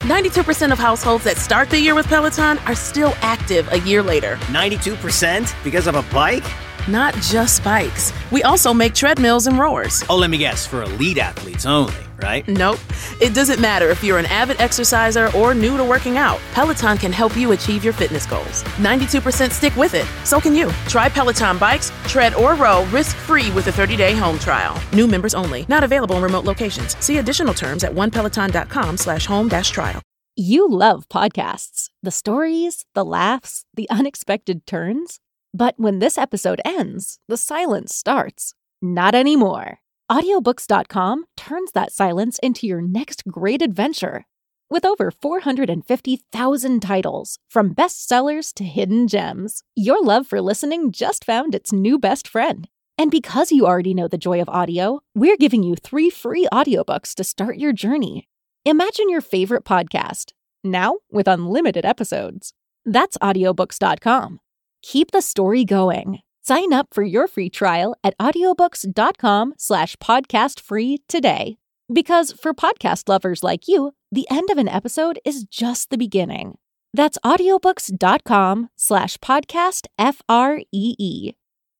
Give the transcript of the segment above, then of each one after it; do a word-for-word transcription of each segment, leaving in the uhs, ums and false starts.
ninety-two percent of households that start the year with Peloton are still active a year later. ninety-two percent? Because of a bike? Not just bikes. We also make treadmills and rowers. Oh, let me guess, for elite athletes only, right? Nope. It doesn't matter if you're an avid exerciser or new to working out. Peloton can help you achieve your fitness goals. ninety-two percent stick with it. So can you. Try Peloton bikes, tread, or row risk-free with a thirty-day home trial. New members only. Not available in remote locations. See additional terms at onepeloton.com slash home dash trial. You love podcasts. The stories, the laughs, the unexpected turns. But when this episode ends, the silence starts. Not anymore. audiobooks dot com turns that silence into your next great adventure. With over four hundred fifty thousand titles, from bestsellers to hidden gems, your love for listening just found its new best friend. And because you already know the joy of audio, we're giving you three free audiobooks to start your journey. Imagine your favorite podcast, now with unlimited episodes. That's audiobooks dot com. Keep the story going. Sign up for your free trial at audiobooks.com slash podcast free today. Because for podcast lovers like you, the end of an episode is just the beginning. That's audiobooks.com slash podcast F R E E.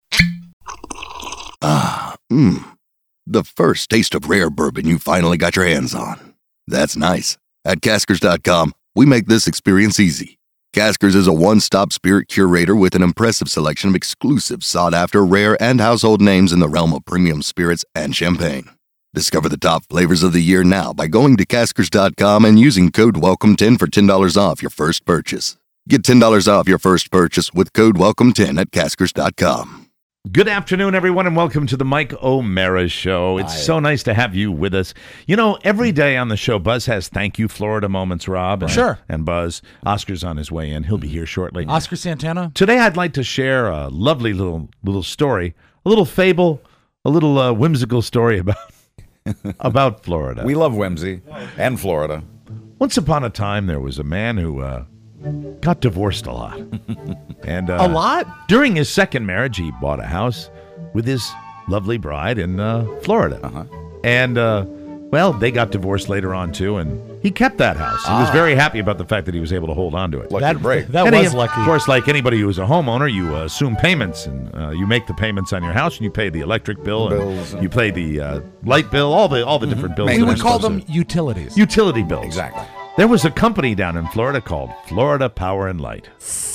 Ah, mmm. The first taste of rare bourbon you finally got your hands on. That's nice. At Caskers dot com, we make this experience easy. Caskers is a one-stop spirit curator with an impressive selection of exclusive, sought-after, rare, and household names in the realm of premium spirits and champagne. Discover the top flavors of the year now by going to Caskers dot com and using code welcome ten for ten dollars off your first purchase. Get ten dollars off your first purchase with code welcome ten at Caskers dot com. Good afternoon, everyone, and welcome to the Mike O'Mara Show. It's Hi. So nice to have you with us. You know, every day on the show, Buzz has Thank You Florida moments, Rob. And, sure. And Buzz. Oscar's on his way in. He'll be here shortly. Oscar Santana. Today, I'd like to share a lovely little little story, a little fable, a little uh, whimsical story about about Florida. We love whimsy and Florida. Once upon a time, there was a man who uh, got divorced a lot. And uh, a lot? During his second marriage, he bought a house with his lovely bride in uh, Florida. Uh-huh. And, uh, well, they got divorced later on, too, and he kept that house. He ah. was very happy about the fact that he was able to hold on to it. Lucky that break. That and was he, lucky. Of course, like anybody who is a homeowner, you uh, assume payments, and uh, you make the payments on your house, and you pay the electric bill, bills and you pay the uh, light bill, all the all the mm-hmm. different bills. We would call them to, utilities. Utility bills. Exactly. There was a company down in Florida called Florida Power and Light.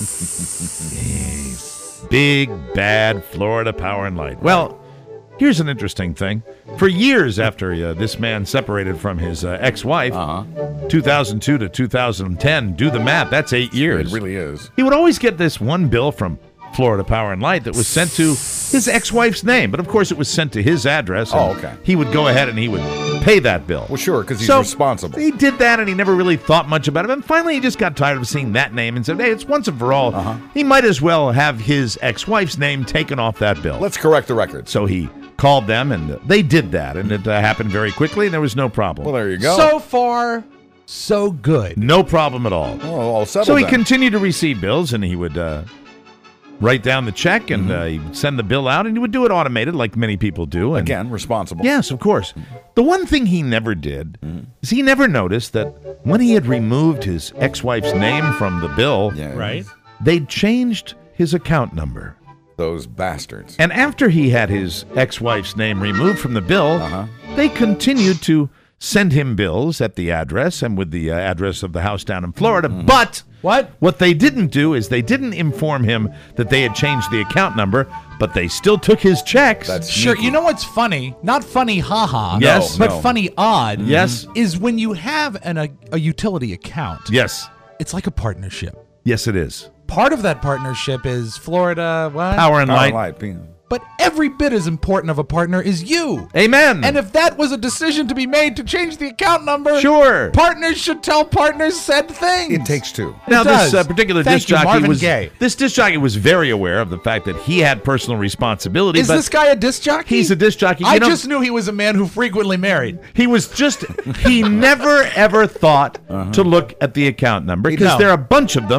Big, bad Florida Power and Light. Well, here's an interesting thing. For years after uh, this man separated from his uh, ex-wife, uh-huh. two thousand two to two thousand ten, do the math, that's eight years. It really is. He would always get this one bill from Florida Power and Light that was sent to his ex-wife's name. But, of course, it was sent to his address. And oh, okay. He would go ahead and he would pay that bill. Well, sure, because he's so responsible. He did that, and he never really thought much about it. And finally, he just got tired of seeing that name and said, hey, it's once and for all. Uh-huh. He might as well have his ex-wife's name taken off that bill. Let's correct the record. So he called them, and they did that, and it uh, happened very quickly, and there was no problem. Well, there you go. So far, so good. No problem at all. Oh, all settled So he then. continued to receive bills, and he would uh, write down the check, and mm-hmm. uh, he would send the bill out, and he would do it automated like many people do. And again, responsible. Yes, of course. The one thing he never did mm-hmm. is he never noticed that when he had removed his ex-wife's name from the bill, yeah, right? they'd changed his account number. Those bastards. And after he had his ex-wife's name removed from the bill, uh-huh. they continued to send him bills at the address and with the uh, address of the house down in Florida. Mm-hmm. But what? What they didn't do is they didn't inform him that they had changed the account number, but they still took his checks. That's sure. sneaky. You know what's funny? Not funny, haha. Yes. But no. funny, odd. Yes. Is when you have an, a, a utility account. Yes. It's like a partnership. Yes, it is. Part of that partnership is Florida, what? Power and Power Light. and light. But every bit as important of a partner is you. Amen. And if that was a decision to be made to change the account number, sure, partners should tell partners said things. It takes two. Now, it this does. uh, particular Thank disc you, jockey Marvin was Gaye. this disc jockey was very aware of the fact that he had personal responsibility. Is but this guy a disc jockey? He's a disc jockey. You I know, just knew he was a man who frequently married. He was just, he never ever thought uh-huh. to look at the account number because No. there are a bunch of them.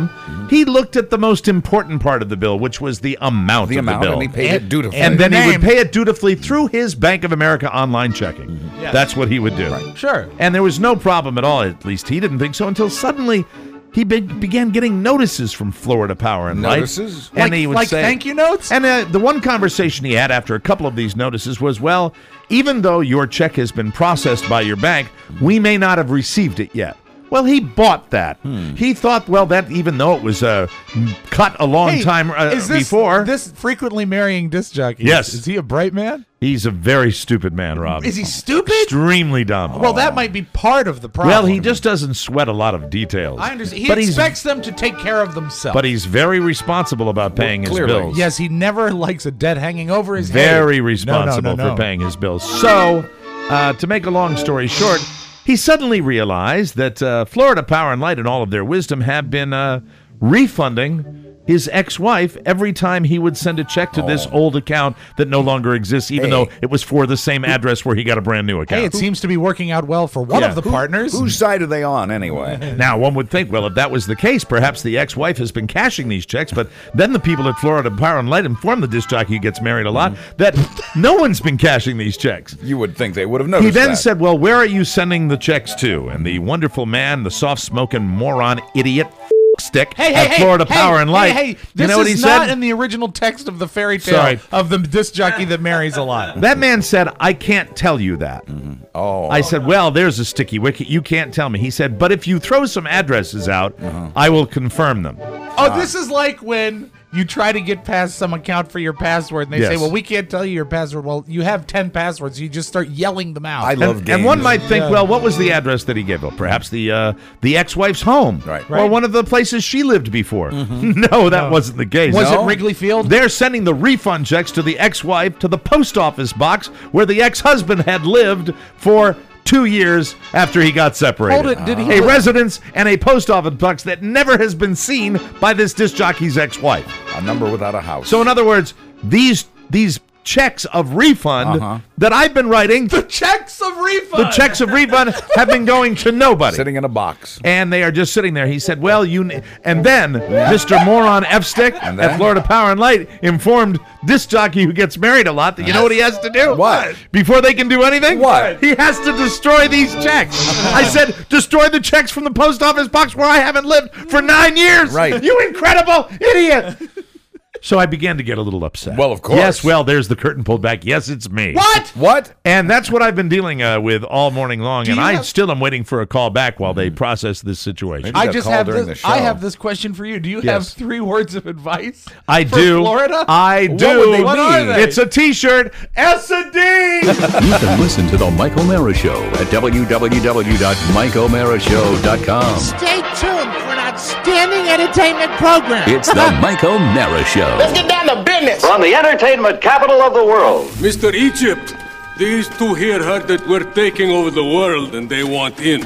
He looked at the most important part of the bill, which was the amount The of amount, the bill. and he paid it dutifully. And then the he would name. pay it dutifully through his Bank of America online checking. Yes. That's what he would do. Sure. And there was no problem at all, at least he didn't think so, until suddenly he be- began getting notices from Florida Power and Light. Notices? And Like- he would like say, thank you notes? And uh, the one conversation he had after a couple of these notices was, well, even though your check has been processed by your bank, we may not have received it yet. Well, he bought that. Hmm. He thought, well, that even though it was uh, cut a long Hey, time uh, is this, before, this frequently marrying disc jockey? Yes. Is he a bright man? he's a very stupid man, Rob. Is he stupid? Extremely dumb. Well, that might be part of the problem. Well, he just doesn't sweat a lot of details. I understand. He but he's, expects them to take care of themselves. but he's very responsible about paying his clearly. bills. Yes, he never likes a debt hanging over his head. Very No, no, responsible no, no. for paying his bills. So, uh, to make a long story short, he suddenly realized that uh, Florida Power and Light, in all of their wisdom, have been uh, refunding his ex-wife every time he would send a check to this old account that no longer exists, even Hey. though it was for the same address where he got a brand new account. Hey, it seems to be working out well for one Yeah. of the partners. Whose side are they on, anyway? Now, one would think, well, if that was the case, perhaps the ex-wife has been cashing these checks, but then the people at Florida Power and Light inform the disc jockey who gets married a lot that no one's been cashing these checks. You would think they would have noticed He then that. said, well, where are you sending the checks to? And the wonderful man, the soft-smoking moron idiot stick Hey, at hey, Florida hey, Power and Light. Hey, hey, this you know what he is not said? in the original text of the fairy tale Sorry. of the disc jockey that marries a lot. That man said, I can't tell you that. Oh. I said, well, there's a sticky wicket. You can't tell me. He said, but if you throw some addresses out, I will confirm them. Oh, this is like when you try to get past some account for your password, and they say, Yes. well, we can't tell you your password. Well, you have ten passwords. You just start yelling them out. I love And, games. and one might think, Yeah. well, what was the address that he gave? Well, perhaps the uh, the ex-wife's home, Right. or Right. one of the places she lived before. No, that wasn't the case. Was No. it Wrigley Field? They're sending the refund checks to the ex-wife to the post office box where the ex-husband had lived for two years after he got separated. Hold it, did he a li- residence and a post office box that never has been seen by this disc jockey's ex-wife. A number without a house. So in other words, these these checks of refund Uh-huh. that I've been writing, The checks of refund. the checks of refund have been going to nobody. Sitting in a box. And they are just sitting there. He said, well, you... N-. And then Mister Moron F-Stick And at then? Florida Power and Light informed disc jockey who gets married a lot that you know what he has to do? What? Before they can do anything? What? He has to destroy these checks. I said, destroy the checks from the post office box where I haven't lived for nine years. Right. You incredible idiot. So I began to get a little upset. Well, of course. Yes, well, there's the curtain pulled back. Yes, it's me. What? What? And that's what I've been dealing uh, with all morning long, Do and you I have- still am waiting for a call back while they process this situation. Maybe I got just called have during this. the I show. have this question for you. Do you have Yes. three words of advice? I for do. Florida? I What do. would they What are they? It's a T-shirt. S a D. You can listen to The Mike O'Mara Show at w w w dot mike o'mara show dot com. Stay tuned for an outstanding entertainment program. It's The Mike O'Mara Show. Get down to business. From the entertainment capital of the world. Mister Egypt, these two here heard that we're taking over the world and they want in.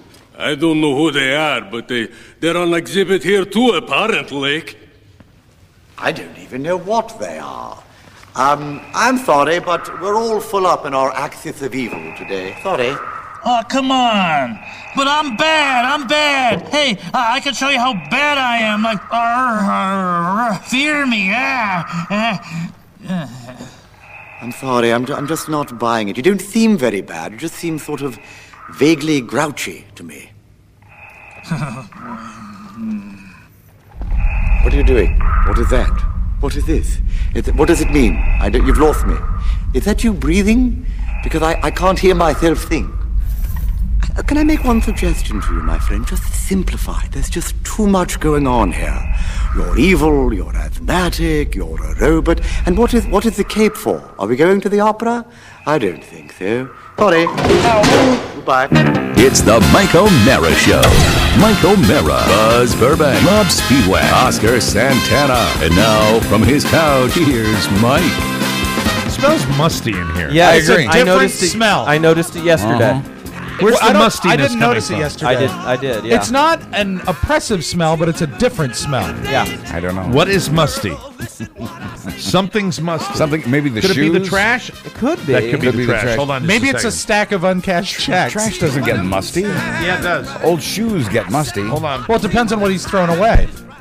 I don't know who they are, but they, they're on exhibit here too, apparently. I don't even know what they are. Um, I'm sorry, but we're all full up in our axis of evil today. Sorry. Oh, come on. But I'm bad. I'm bad. Hey, uh, I can show you how bad I am. Like, uh, uh, uh, fear me. Yeah. Uh, I'm sorry, I'm, I'm just not buying it. You don't seem very bad. You just seem sort of vaguely grouchy to me. What are you doing? What is that? What is this? Is it, what does it mean? I don't, you've lost me. Is that you breathing? Because I, I can't hear myself think. Uh, Can I make one suggestion to you, my friend? Just simplify. There's just too much going on here. You're evil, you're asthmatic, you're a robot. And what is what is the cape for? Are we going to the opera? I don't think so. Sorry. Goodbye. It's The Mike O'Mara Show. Mike O'Mara, Buzz Burbank, Rob Speedway, Oscar Santana. And now, from his couch, here's Mike. It smells musty in here. Yeah, It's a I different noticed it, smell. I noticed it yesterday. Uh-huh. Where's Well, I the don't- mustiness I didn't coming notice from? it yesterday. I did. I did. Yeah. It's not an oppressive smell, but it's a different smell. Yeah. I don't know. What is musty? Something's musty. Something, maybe the Could shoes? it be the trash? It could be. That could be, Could the, be the trash. trash. Hold on just Maybe a it's a second. stack of uncashed checks. Trash doesn't get musty. Yeah, it does. Old shoes get musty. Hold on. Well, it depends on what he's thrown away.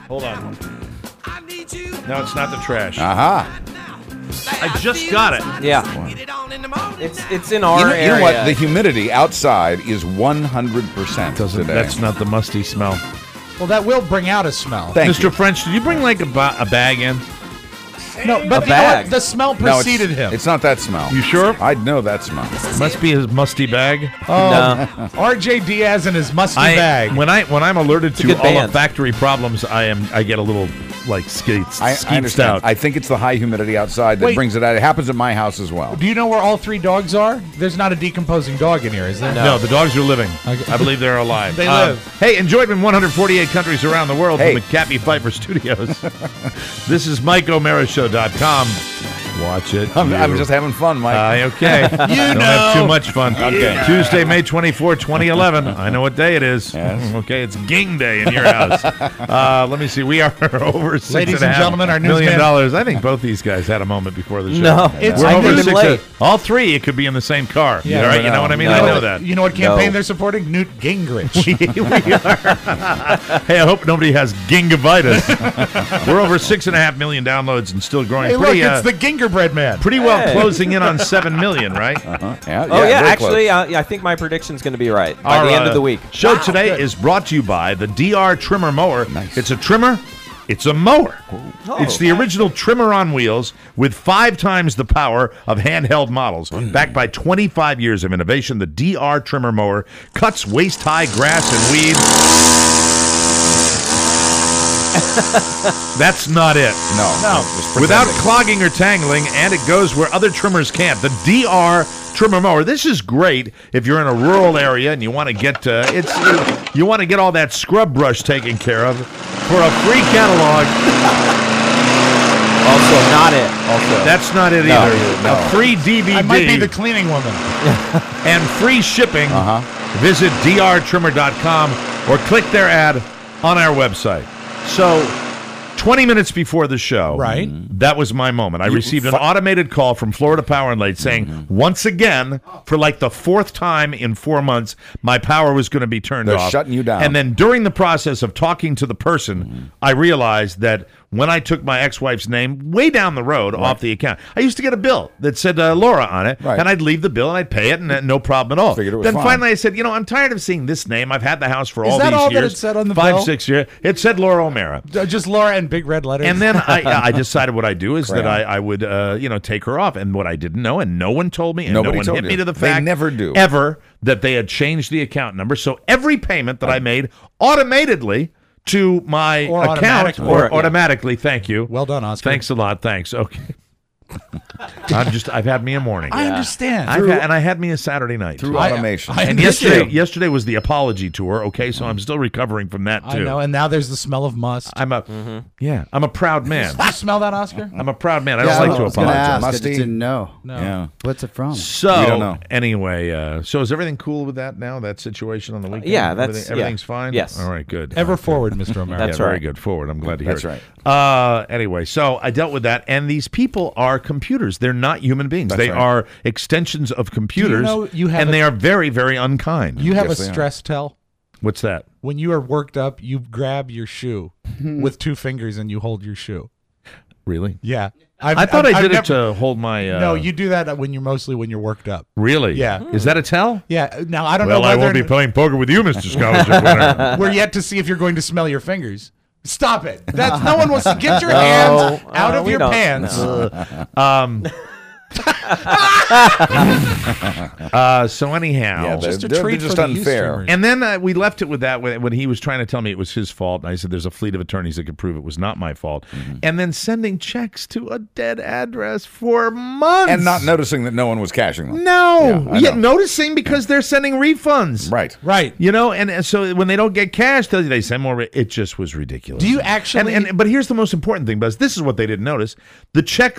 Hold on. No, it's not the trash. Aha. I just got it. Yeah. It's it's in our You know, you area. know what? The humidity outside is one hundred percent Doesn't, today. that's not the musty smell. Well, that will bring out a smell. Thank Mister you. French, did you bring like a, ba- a bag in? No, but A you know bag. what? The smell No, it's- preceded him. It's not that smell. You sure? I'd know that smell. Must be his musty bag. Oh, R J Diaz and his musty I, bag. When I when I'm alerted It's a to good all band. of factory problems, I am I get a little like skates I, I skeeved understand. out. I think it's the high humidity outside that Wait. brings it out. It happens at my house as well. Do you know where all three dogs are? There's not a decomposing dog in here, is there? no. the dogs are living. Okay. I believe they're alive. They Um, live. Hey, enjoyed in one hundred forty-eight countries around the world Hey. from the Cappy Pfeiffer Studios. This is Mike O'Mara Show dot com. Watch it. I'm, you. I'm just having fun, Mike. Uh, okay. You Don't know. have too much fun. Okay. Tuesday, May twenty-fourth, twenty eleven. I know what day it is. Yes. Okay, it's Ging Day in your house. Uh, let me see. We are over six Ladies and a and half gentlemen, our million newsman- dollars. I think both these guys had a moment before the show. No, It's- We're I over need six. him late. All three, it could be in the same car. Yeah, All you right, never you know know. what I mean? No. I know that. You know what campaign No. they're supporting? Newt Gingrich. we are. Hey, I hope nobody has gingivitis. We're over six and a half million downloads and still growing. Hey, look, pretty, uh, it's the Gingerbread Man. pretty well Hey. closing in on seven million, right? Uh-huh. Yeah, Oh yeah, very actually, close. uh, yeah, I think my prediction's going to be right by Our, the end uh, of the week. Show Wow, today good. is brought to you by the D R Trimmer Mower. Nice. It's a trimmer. It's a mower. Oh. It's the original trimmer on wheels with five times the power of handheld models. Backed by twenty-five years of innovation, the D R Trimmer Mower cuts waist-high grass and weeds. That's not it. no, No. just Without pretending. clogging or tangling, and it goes where other trimmers can't. The D R Trimmer Mower. This is great if you're in a rural area and you want to get uh, it's you want to get all that scrub brush taken care of. For a free catalog, Also, not it. Also, that's not it No, either. no. A free D V D I might be the cleaning woman. and free shipping. Uh-huh. Visit D R trimmer dot com or click their ad on our website. So, twenty minutes before the show, Right. that was my moment. I received an fu- automated call from Florida Power and Light saying, Mm-hmm. once again, for like the fourth time in four months, my power was going to be turned They're off. shutting you down. And then during the process of talking to the person, Mm-hmm. I realized that when I took my ex-wife's name way down the road off the account, I used to get a bill that said uh, Laura on it, Right. and I'd leave the bill and I'd pay it, and uh, no problem at all. Figured it was then fine. finally I said, you know, I'm tired of seeing this name. I've had the house for Is all that these all that years. it said on the Five, bill? six years. It said Laura O'Mara. Uh, Just Laura and big red letters. And then I, I decided what I do is that Crayon. I, I would, uh, you know, take her off. And what I didn't know, and no one told me, and Nobody no one told hit you. me to the They fact, never do. ever, that they had changed the account number. So every payment that I made automatically to my Or account, automatically. or Or- yeah. automatically, thank you. Well done, Oscar. Thanks a lot. Thanks. Okay. I'm just, I've had me a morning. I understand. I've had, and I had me a Saturday night. Through I- automation. I and understand. yesterday, yesterday was the apology tour. Okay, so I'm still recovering from that I too. know, and now there's the smell of must. I'm a, yeah, I'm a proud man. Do you smell that, Oscar? I'm a proud man. I Yeah, don't like I to was gonna apologize. ask. I Musty? just didn't know. No. Yeah. What's it from? So We don't know. anyway, uh, so is everything cool with that now? That situation on the weekend? yeah, that's- Everything- yeah. everything's fine. Yes. All right. Good. Ever forward, Mister America. That's yeah, very right. good. Forward. I'm glad to hear That's it. Uh, anyway, so I dealt with that, and these people are computers. They're not human beings. That's they right. are extensions of computers, know you have and a- they are very, very unkind. You have Yes, a they are. stress tell. What's that? When you are worked up, you grab your shoe with two fingers and you hold your shoe. Really? Yeah. I've, I thought I've- I did I've it to hold my. Uh, No, you do that when you're mostly when you're worked up. really? Yeah. Is that a tell? Yeah. Now I don't Well, know I whether won't be playing poker with you, Mister Scholarship winner. we're yet to see if you're going to smell your fingers. Stop it. That's no one wants to get your No, hands out uh, of we your don't- pants. um. uh, so anyhow, Yeah, they're, Just a they're, treat they're just for the youth unfair. streamers. and then uh, we left it with that when, when he was trying to tell me it was his fault. And I said, "There's a fleet of attorneys that could prove it was not my fault." Mm-hmm. And then sending checks to a dead address for months And not noticing that no one was cashing them. No, Yeah, I yet know. noticing because they're sending refunds. Right. Right. You know, and, and so when they don't get cash, they they send more. It just was ridiculous. Do you actually- And, and but here's the most important thing, Buzz. This is what they didn't notice: the checks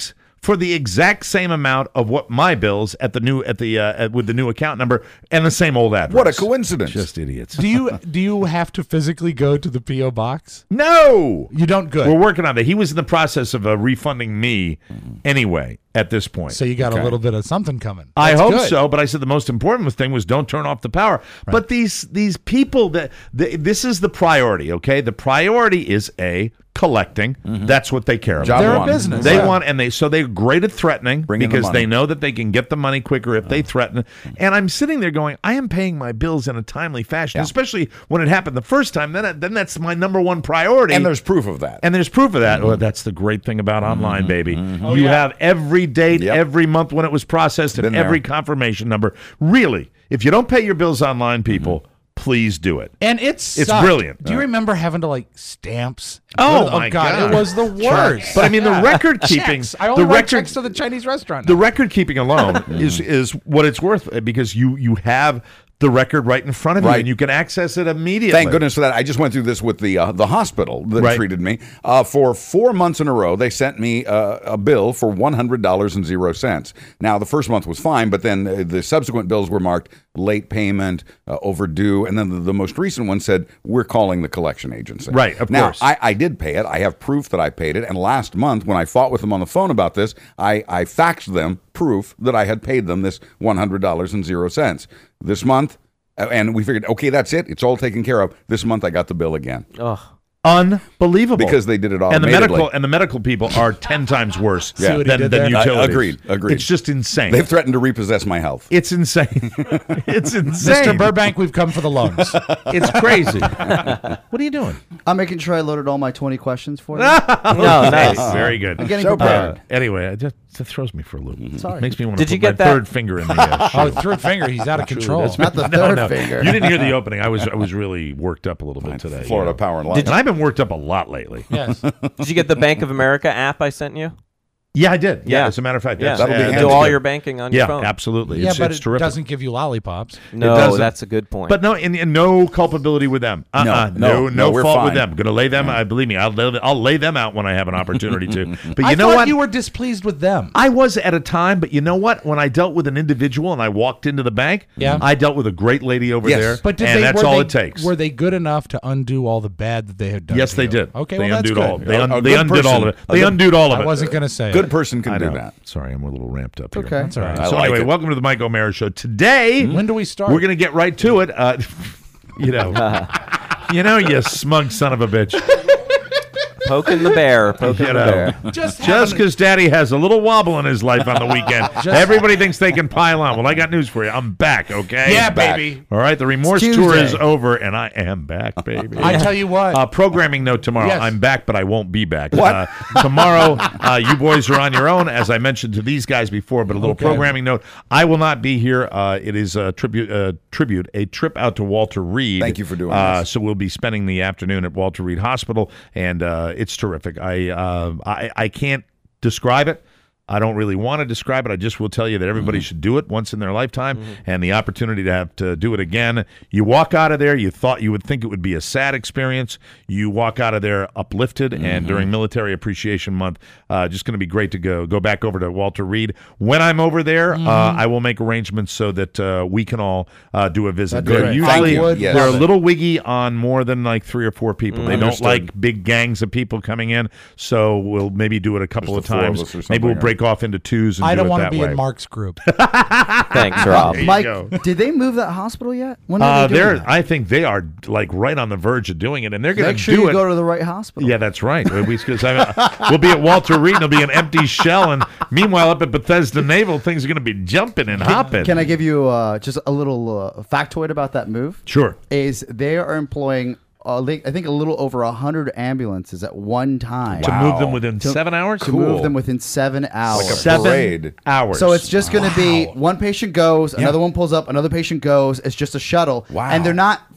for the exact same amount of what my bills at the new at the uh, at, with the new account number and the same old address. What a coincidence! Just idiots. Do you do you have to physically go to the P O box? No, you don't. Good. We're working on that. He was in the process of uh, refunding me anyway at this point. So you got Okay. a little bit of something coming. I That's hope good. so, but I said the most important thing was don't turn off the power. But these these people that the, this is the priority. Okay, the priority is a collecting. That's what they care about. Job They're one. a business. They yeah. want, and they so they're great at threatening Bring in the because money. they know that they can get the money quicker if they threaten. And I'm sitting there going, I am paying my bills in a timely fashion, Yeah. especially when it happened the first time. Then, I- then that's my number one priority. And there's proof of that. And there's proof of that. Well, that's the great thing about online, baby. Oh, you yeah. have every date, Yep. every month when it was processed, and Been there. every confirmation number. Really, if you don't pay your bills online, people, please do it. And it's It's brilliant. Do you remember having to like stamps? Oh, oh my God, God. it was the worst. But I mean, the Yeah. record keeping, Checks. I only the write record, checks to the Chinese restaurant. the now. record keeping alone is is what it's worth because you you have the record right in front of you Right. and you can access it immediately. Thank goodness for that. I just went through this with the uh, the hospital that Right. treated me. Uh, for four months in a row, they sent me uh, a bill for one hundred dollars and zero cents. Now, the first month was fine, but then uh, the subsequent bills were marked late payment, uh, overdue, and then the, the most recent one said, we're calling the collection agency. Right, of now, course. I, I did pay it. I have proof that I paid it. And last month, when I fought with them on the phone about this, I, I faxed them proof that I had paid them this one hundred dollars and zero cents. This month, Uh, and we figured, okay, that's it. It's all taken care of. This month, I got the bill again. Ugh. Unbelievable. Because they did it and the automatically. medical and the medical people are ten times worse Yeah. See what he than, did than there? I- utilities. agreed, agreed. It's just insane. They've threatened to repossess my health. it's insane. It's insane. Mister Burbank, we've come for the loans. It's crazy. What are you doing? I'm making sure I loaded all my twenty questions for you. No, nice. Very good. I'm getting So prepared. Uh, anyway, it just it throws me for a loop. Sorry. Makes me want to Did put you get my that- third finger in the uh, shoe. Oh, third finger. He's out of control. That's Not the no, third no. finger. You didn't hear the opening. I was I was really worked up a little bit today. Florida you know. Power and Light. And I've been worked up a lot lately. Yes. Did you get the Bank of America app I sent you? Yeah, I did. Yeah, Yeah. as a matter of fact, Yeah, that's, That'll be uh, you handy. do that's all good. your banking on yeah, your phone. absolutely. yeah, It's, but it's it terrific. doesn't give you lollipops. No, doesn't. that's a good point. But no, and, and no culpability with them. Uh-uh. No, no, no, no, we're fault with fine. them. Going to lay them. I believe me. I'll lay, I'll lay them out when I have an opportunity to. But you I know thought what? you were displeased with them. I was at a time, but you know what? When I dealt with an individual and I walked into the bank, Yeah. I dealt with a great lady over Yes. there, But did and they, that's were all they, it takes. Were they good enough to undo all the bad that they had done? yes, to they you? did. Okay, they well, that's undid good. all. They, A- un- a they good undid all person- of it. a They good- undid all of I it. wasn't going to say Good it. person can I do know. that. Sorry, I'm a little ramped up here. Okay. That's all right. I So like anyway, it. welcome to the Mike O'Mara Show. Today, When do we start? we're going to get right to it. Uh, you know, you know, you smug son of a bitch. Poking the bear. Poking You the know, bear. Just, just having- because Daddy has a little wobble in his life on the weekend, Just- everybody thinks they can pile on. Well, I got news for you. I'm back. Okay. Yeah, Back. baby. All right. The remorse It's tour is Tuesday. over, and I am back, baby. I tell you what. Uh, programming note tomorrow. Yes. I'm back, but I won't be back. What? Uh, tomorrow, uh, you boys are on your own, as I mentioned to these guys before. But a little Okay. programming note: I will not be here. Uh, it is a tribute, uh, tribute, a trip out to Walter Reed. Thank you for doing uh, this. So we'll be spending the afternoon at Walter Reed Hospital, and uh, it's terrific. I, uh, I I can't describe it. I don't really want to describe it. I just will tell you that everybody Mm-hmm. should do it once in their lifetime, and the opportunity to have to do it again. You walk out of there, you thought you would think it would be a sad experience. You walk out of there uplifted, Mm-hmm. and during Military Appreciation Month, uh, just going to be great to go go back over to Walter Reed. When I'm over there, uh, I will make arrangements so that uh, we can all uh, do a visit. That'd be They're great. usually I would Yes. they're a love it. little wiggy on more than like three or four people. They don't Understood. like big gangs of people coming in, so we'll maybe do it a couple Just of the four of times. us or Maybe we'll something, break off into twos and I do don't it want to that be way. in Mark's group. Thanks, Rob. There you Mike, go. did they move that hospital yet? When are Uh, they doing they're, that? I think they are like right on the verge of doing it, and they're going Make to sure do you it. go to the right hospital. Yeah, that's right. We, 'cause I, we'll be at Walter Reed, and it'll be an empty shell, and meanwhile, up at Bethesda Naval, things are going to be jumping and hopping. Can I give you uh, just a little uh, factoid about that move? Sure. Is they are employing, uh, they- I think, a little over a hundred ambulances at one time To move them within To- seven hours? To move them within seven hours. Like a Seven parade. hours. So it's just going to be one patient goes, another one pulls up, another patient goes. It's just a shuttle. Wow. And they're not,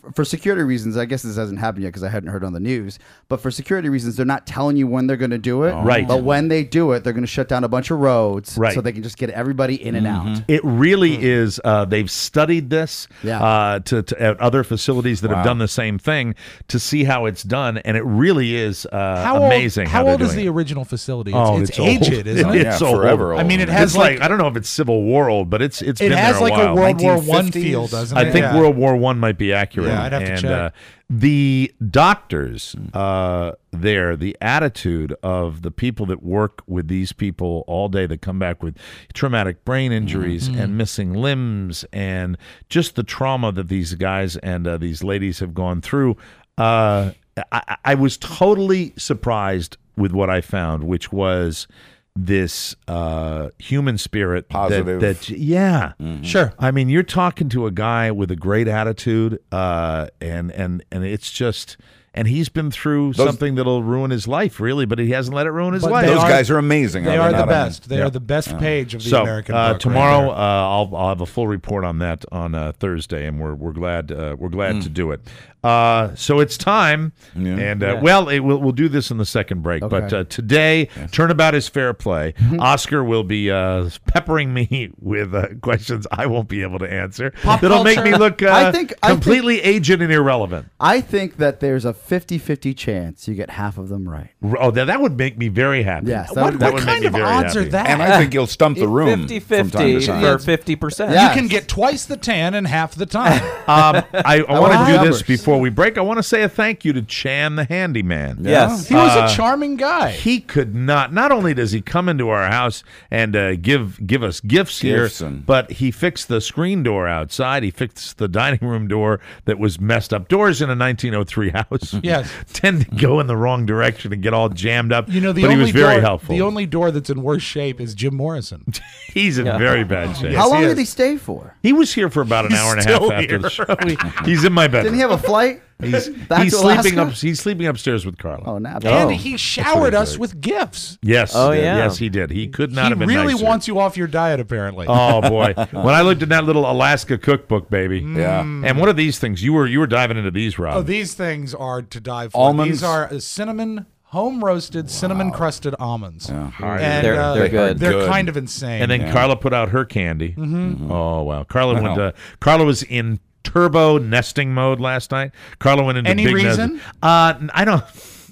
for security reasons, I guess this hasn't happened yet because I hadn't heard on the news. But for security reasons, they're not telling you when they're going to do it. Right. But when they do it, they're going to shut down a bunch of roads, Right. so they can just get everybody in and out. It really is. Uh, they've studied this Yeah. uh, to, to at other facilities that Wow. have done the same thing to see how it's done, and it really is uh, How amazing. Old, how how they're old is doing the it. original facility? It's, Oh, it's, it's old. aged, isn't it? It's Yeah, so forever old. I mean, it has It's like, like I don't know if it's Civil War old, but it's it's it been has there like a while. a World War One nineteen fifties? feel, doesn't it? I think Yeah. World War One might be accurate. Yeah, I'd have to and, check. Uh, the doctors uh, there, the attitude of the people that work with these people all day that come back with traumatic brain injuries Mm-hmm. and missing limbs and just the trauma that these guys and uh, these ladies have gone through. Uh, I, I was totally surprised with what I found, which was this uh, human spirit. Positive. That, that yeah. Sure. I mean, you're talking to a guy with a great attitude, uh, and and and it's just, and he's been through Those- something that'll ruin his life, really, but he hasn't let it ruin his But life. they Those are- guys are amazing. They are are they the not? I mean, best. They Yeah. are the best page of the so American uh, book. right tomorrow, there. uh, I'll I'll have a full report on that on uh, Thursday, and we're we're glad uh, we're glad Hmm. to do it. Uh, so it's time, Yeah. and uh, Yeah. well, it, we'll we'll do this in the second break. But Okay. uh, today, turnabout is fair play. Mm-hmm. Oscar will be uh, peppering me with uh, questions I won't be able to answer. Pop That'll make culture. me look uh, I think- I think- completely aged and irrelevant. I think that there's a fifty-fifty chance you get half of them right. Oh, that, that would make me very happy. Yes, that what would- that what would kind make of me very odds happy. are that? And I think you'll stump the room fifty from time to fifty time. for fifty percent. Yeah. You can get twice the tan and half the time. Um, I, I want want to do numbers. this before we break. I want to say a thank you to Chan the handyman. Yes. He was Uh, a charming guy. He could not. Not only does he come into our house and uh, give give us gifts, Gifts here, and- but he fixed the screen door outside. He fixed the dining room door that was messed up. Doors in a nineteen oh three house, Yes. tend to go in the wrong direction and get all jammed up. You know, the but only he was very door, helpful. The only door that's in worse shape is Jim Morrison. He's in Yeah. very bad shape. How long he did he is. stay for? He was here for about an He's hour and a half still after here. the show. He- he's in my bedroom. Didn't he have a flight? He's, Back he's to sleeping Alaska? up. He's sleeping upstairs with Carla. Oh, nap. And Oh. he showered what he us did. with gifts. Yes. Oh, he did. yeah. Yes, he did. He could not He have been really nicer. wants you off your diet, apparently. Oh boy! When I looked at that little Alaska cookbook, baby. Yeah. And what are these things? You were you were diving into these, Rob. Oh, these things are to die for. Almonds? These are uh, cinnamon, home roasted, cinnamon crusted almonds. Yeah. And They're- uh, they're good. They're Good. kind of insane. and then Yeah. Carla put out her candy. Mm-hmm. Oh wow! Carla went. Wow. Uh, Carla was in turbo nesting mode last night. Carla went into Any big reason? nest- Uh, I don't.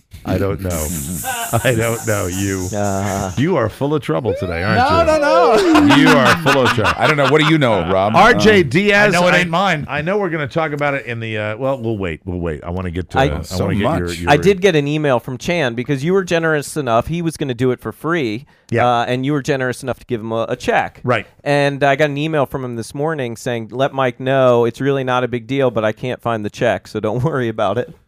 I don't know. I don't know. You. Uh, You are full of trouble today, aren't no, you? no, no. You are full of trouble. I don't know. What do you know, Rob? R J Um, Diaz. I know it ain't mine. I know we're going to talk about it in the. Uh, well, we'll wait. We'll wait. I want to get to. I- I, So want to get your, much. your. I did get an email from Chan because you were generous enough. He was going to do it for free. Yeah. Uh, and you were generous enough to give him a, a check. Right. And I got an email from him this morning saying, let Mike know it's really not a big deal, but I can't find the check, so don't worry about it.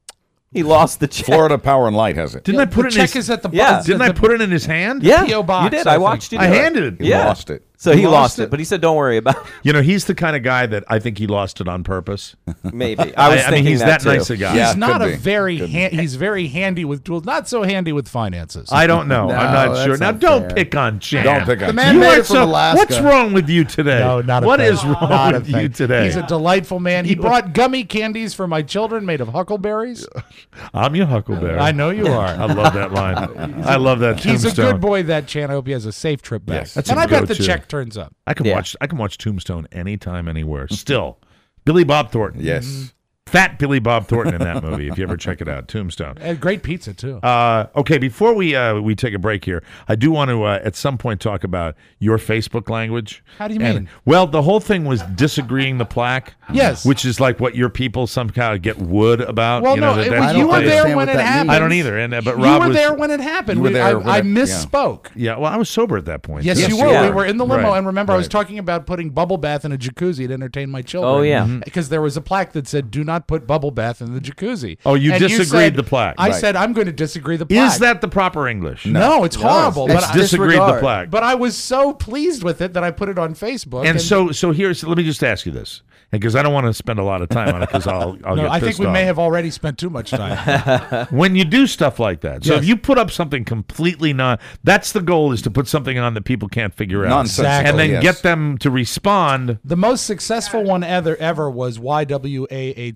He lost the check. Florida Power and Light has it. Didn't Yeah, I put the it in check his, is at the Yeah. the- Didn't I the- put it in his hand? Yeah, P O box, you did. I I, think. watched you do I it. handed it. He Yeah. lost it. So he, He lost, lost it. it? but he said, don't worry about You know, he's the kind of guy that I think he lost it on purpose. it. Maybe. I was I, I thinking mean, he's that, that, too. nice a guy. Yeah. He's not could a be. very Could be. han- he's very handy with tools, not so handy with finances. I don't know. No, I'm not that's sure. Now, not don't fair. pick on Chan. Don't pick on The man You made are it from so- Alaska. What's wrong with you today? No, not a What thing. is wrong Not a with you thing. today? He's a delightful man. He brought gummy candies for my children made of huckleberries. I'm your huckleberry. I know you are. I love that line. I love that. He's a Tombstone. good boy, that Chan. I hope he has a safe trip back. Yes. That's and a I bet the go-to. check turns up. I can Yeah. watch. I can watch Tombstone anytime, anywhere. Still, Billy Bob Thornton. Yes. Fat Billy Bob Thornton in that movie. If you ever check it out, Tombstone. And great pizza too. Uh, okay, before we uh, we take a break here, I do want to uh, at some point talk about your Facebook language. How do you And- mean? Well, the whole thing was disagreeing the plaque. Yes. which is like what your people somehow get wood about. Well, you know, no, that it that's was, what you were they- there understand when what it that happened. means. I don't either. And uh, but you Rob were was there when it happened. You were We- there I, when I it- yeah. misspoke. Yeah, well, I was sober at that point. Yes, Yes, you you were. were. We were in the limo, Right, and remember, I was right. talking about putting bubble bath in a jacuzzi to entertain my children. Oh, yeah. Mm-hmm. Because there was a plaque that said, "Do not put bubble bath in the jacuzzi." Oh, you And disagreed said- the plaque. I Right. said, "I'm going to disagree the plaque." Is that the proper English? no? It's horrible. It's but I, Disagreed the disregard. plaque. but I was so pleased with it that I put it on Facebook. And so, so here's. Let me just ask you this, because I don't want to spend a lot of time on it, because I'll, I'll no, get I think pissed we off. may have already spent too much time. When you do stuff like that, so Yes. if you put up something completely non, that's the goal, is to put something on that people can't figure out, Nonsensical, and then yes. get them to respond. The most successful one ever ever was Y W A H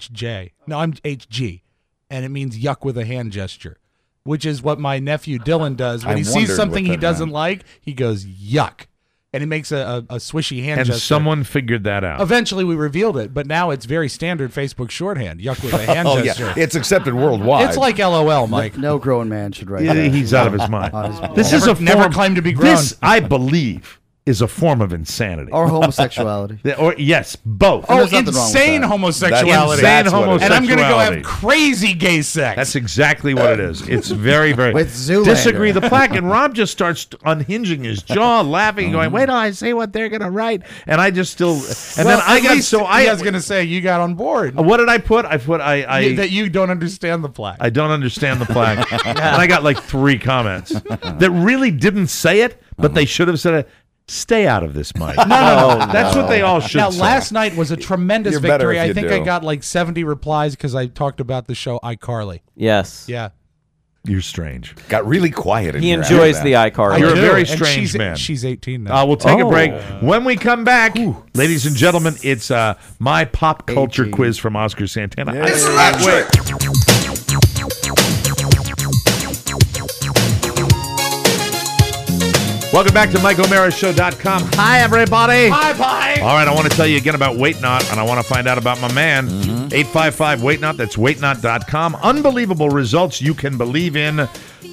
H J. No, I'm H G, and it means yuck with a hand gesture, which is what my nephew Dylan does when I he sees wondered something what he that doesn't meant. like. He goes yuck, and he makes a, a, a swishy hand And gesture. someone figured that out. Eventually, we revealed it, but now it's very standard Facebook shorthand. Yuck with a hand Oh, gesture. yeah. It's accepted worldwide. It's like LOL, Mike. No grown man should write Yeah, that. he's out of his mind. On his- This Never- is a never form, claimed to be grown. This, I believe, is a form of insanity. Or homosexuality. Yeah, Or yes, both. Oh, There's nothing wrong with insane that. homosexuality. Insane That's what it is. And I'm going to go have homosexuality. crazy gay sex. That's exactly what it is. It's very, very. With Zoolander. Disagree the plaque, and Rob just starts unhinging his jaw, laughing, going, "Wait till I say what they're going to write," and I just still. And well, then I at got least so I I was going to say you got on board. What did I put? I put I I. You- that you don't understand the plaque. I don't understand the plaque. And I got like three comments that really didn't say it, but they should have said it. Stay out of this, Mike. No, no, no. That's what they all should Now, say. last night was a tremendous You're better victory. if I you think do. I got like seventy replies because I talked about the show iCarly. Yes. Yeah. You're strange. Got really quiet. In He here enjoys after the that. iCarly. You're a do, very and strange she's, man. She's eighteen now. Uh, we'll take Oh. a break. When we come back, ladies and gentlemen, it's uh, my pop culture eighteen. quiz from Oscar Santana. Yeah. I It's can't electric. wait. Welcome back to Mike O'Mara Show dot com. Hi, everybody. Bye bye. All right, I want to tell you again about Wait Not, and I want to find out about my man. Mm-hmm. eight five five wait not. That's wait not dot com. Unbelievable results you can believe in.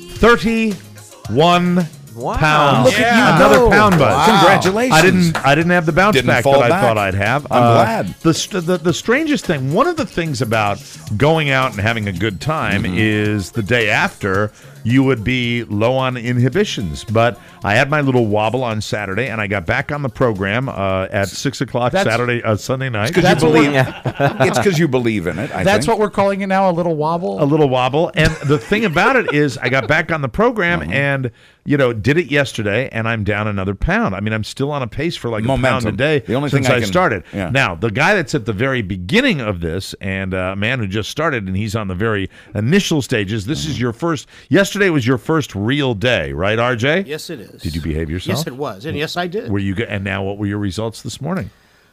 thirty-one Wow. pounds. Look at you Another go. pound buzz. Wow. Congratulations. I didn't I didn't have the bounce Didn't back fall that I back. thought I'd have. I'm glad. The, st- the the strangest thing, one of the things about going out and having a good time Mm-hmm. is the day after you would be low on inhibitions. But I had my little wobble on Saturday, and I got back on the program uh, at six o'clock That's- Saturday, uh, Sunday night. Because you That's what believe. we're- It's because you believe in it. I That's think. what we're calling it now, a little wobble. A little wobble. And the thing about it is I got back on the program Uh-huh. and, you know, did it yesterday, and I'm down another pound. I mean, I'm still on a pace for like a Momentum. pound a day The only since thing I I, can- started. yeah. Now, the guy that's at the very beginning of this and uh, a man who just started, and he's on the very initial stages, this is your first, yesterday was your first real day, right, R J? Yes, it is. Did you behave yourself? Yes, it was, and yes, I did. Were you? go- And now, what were your results this morning?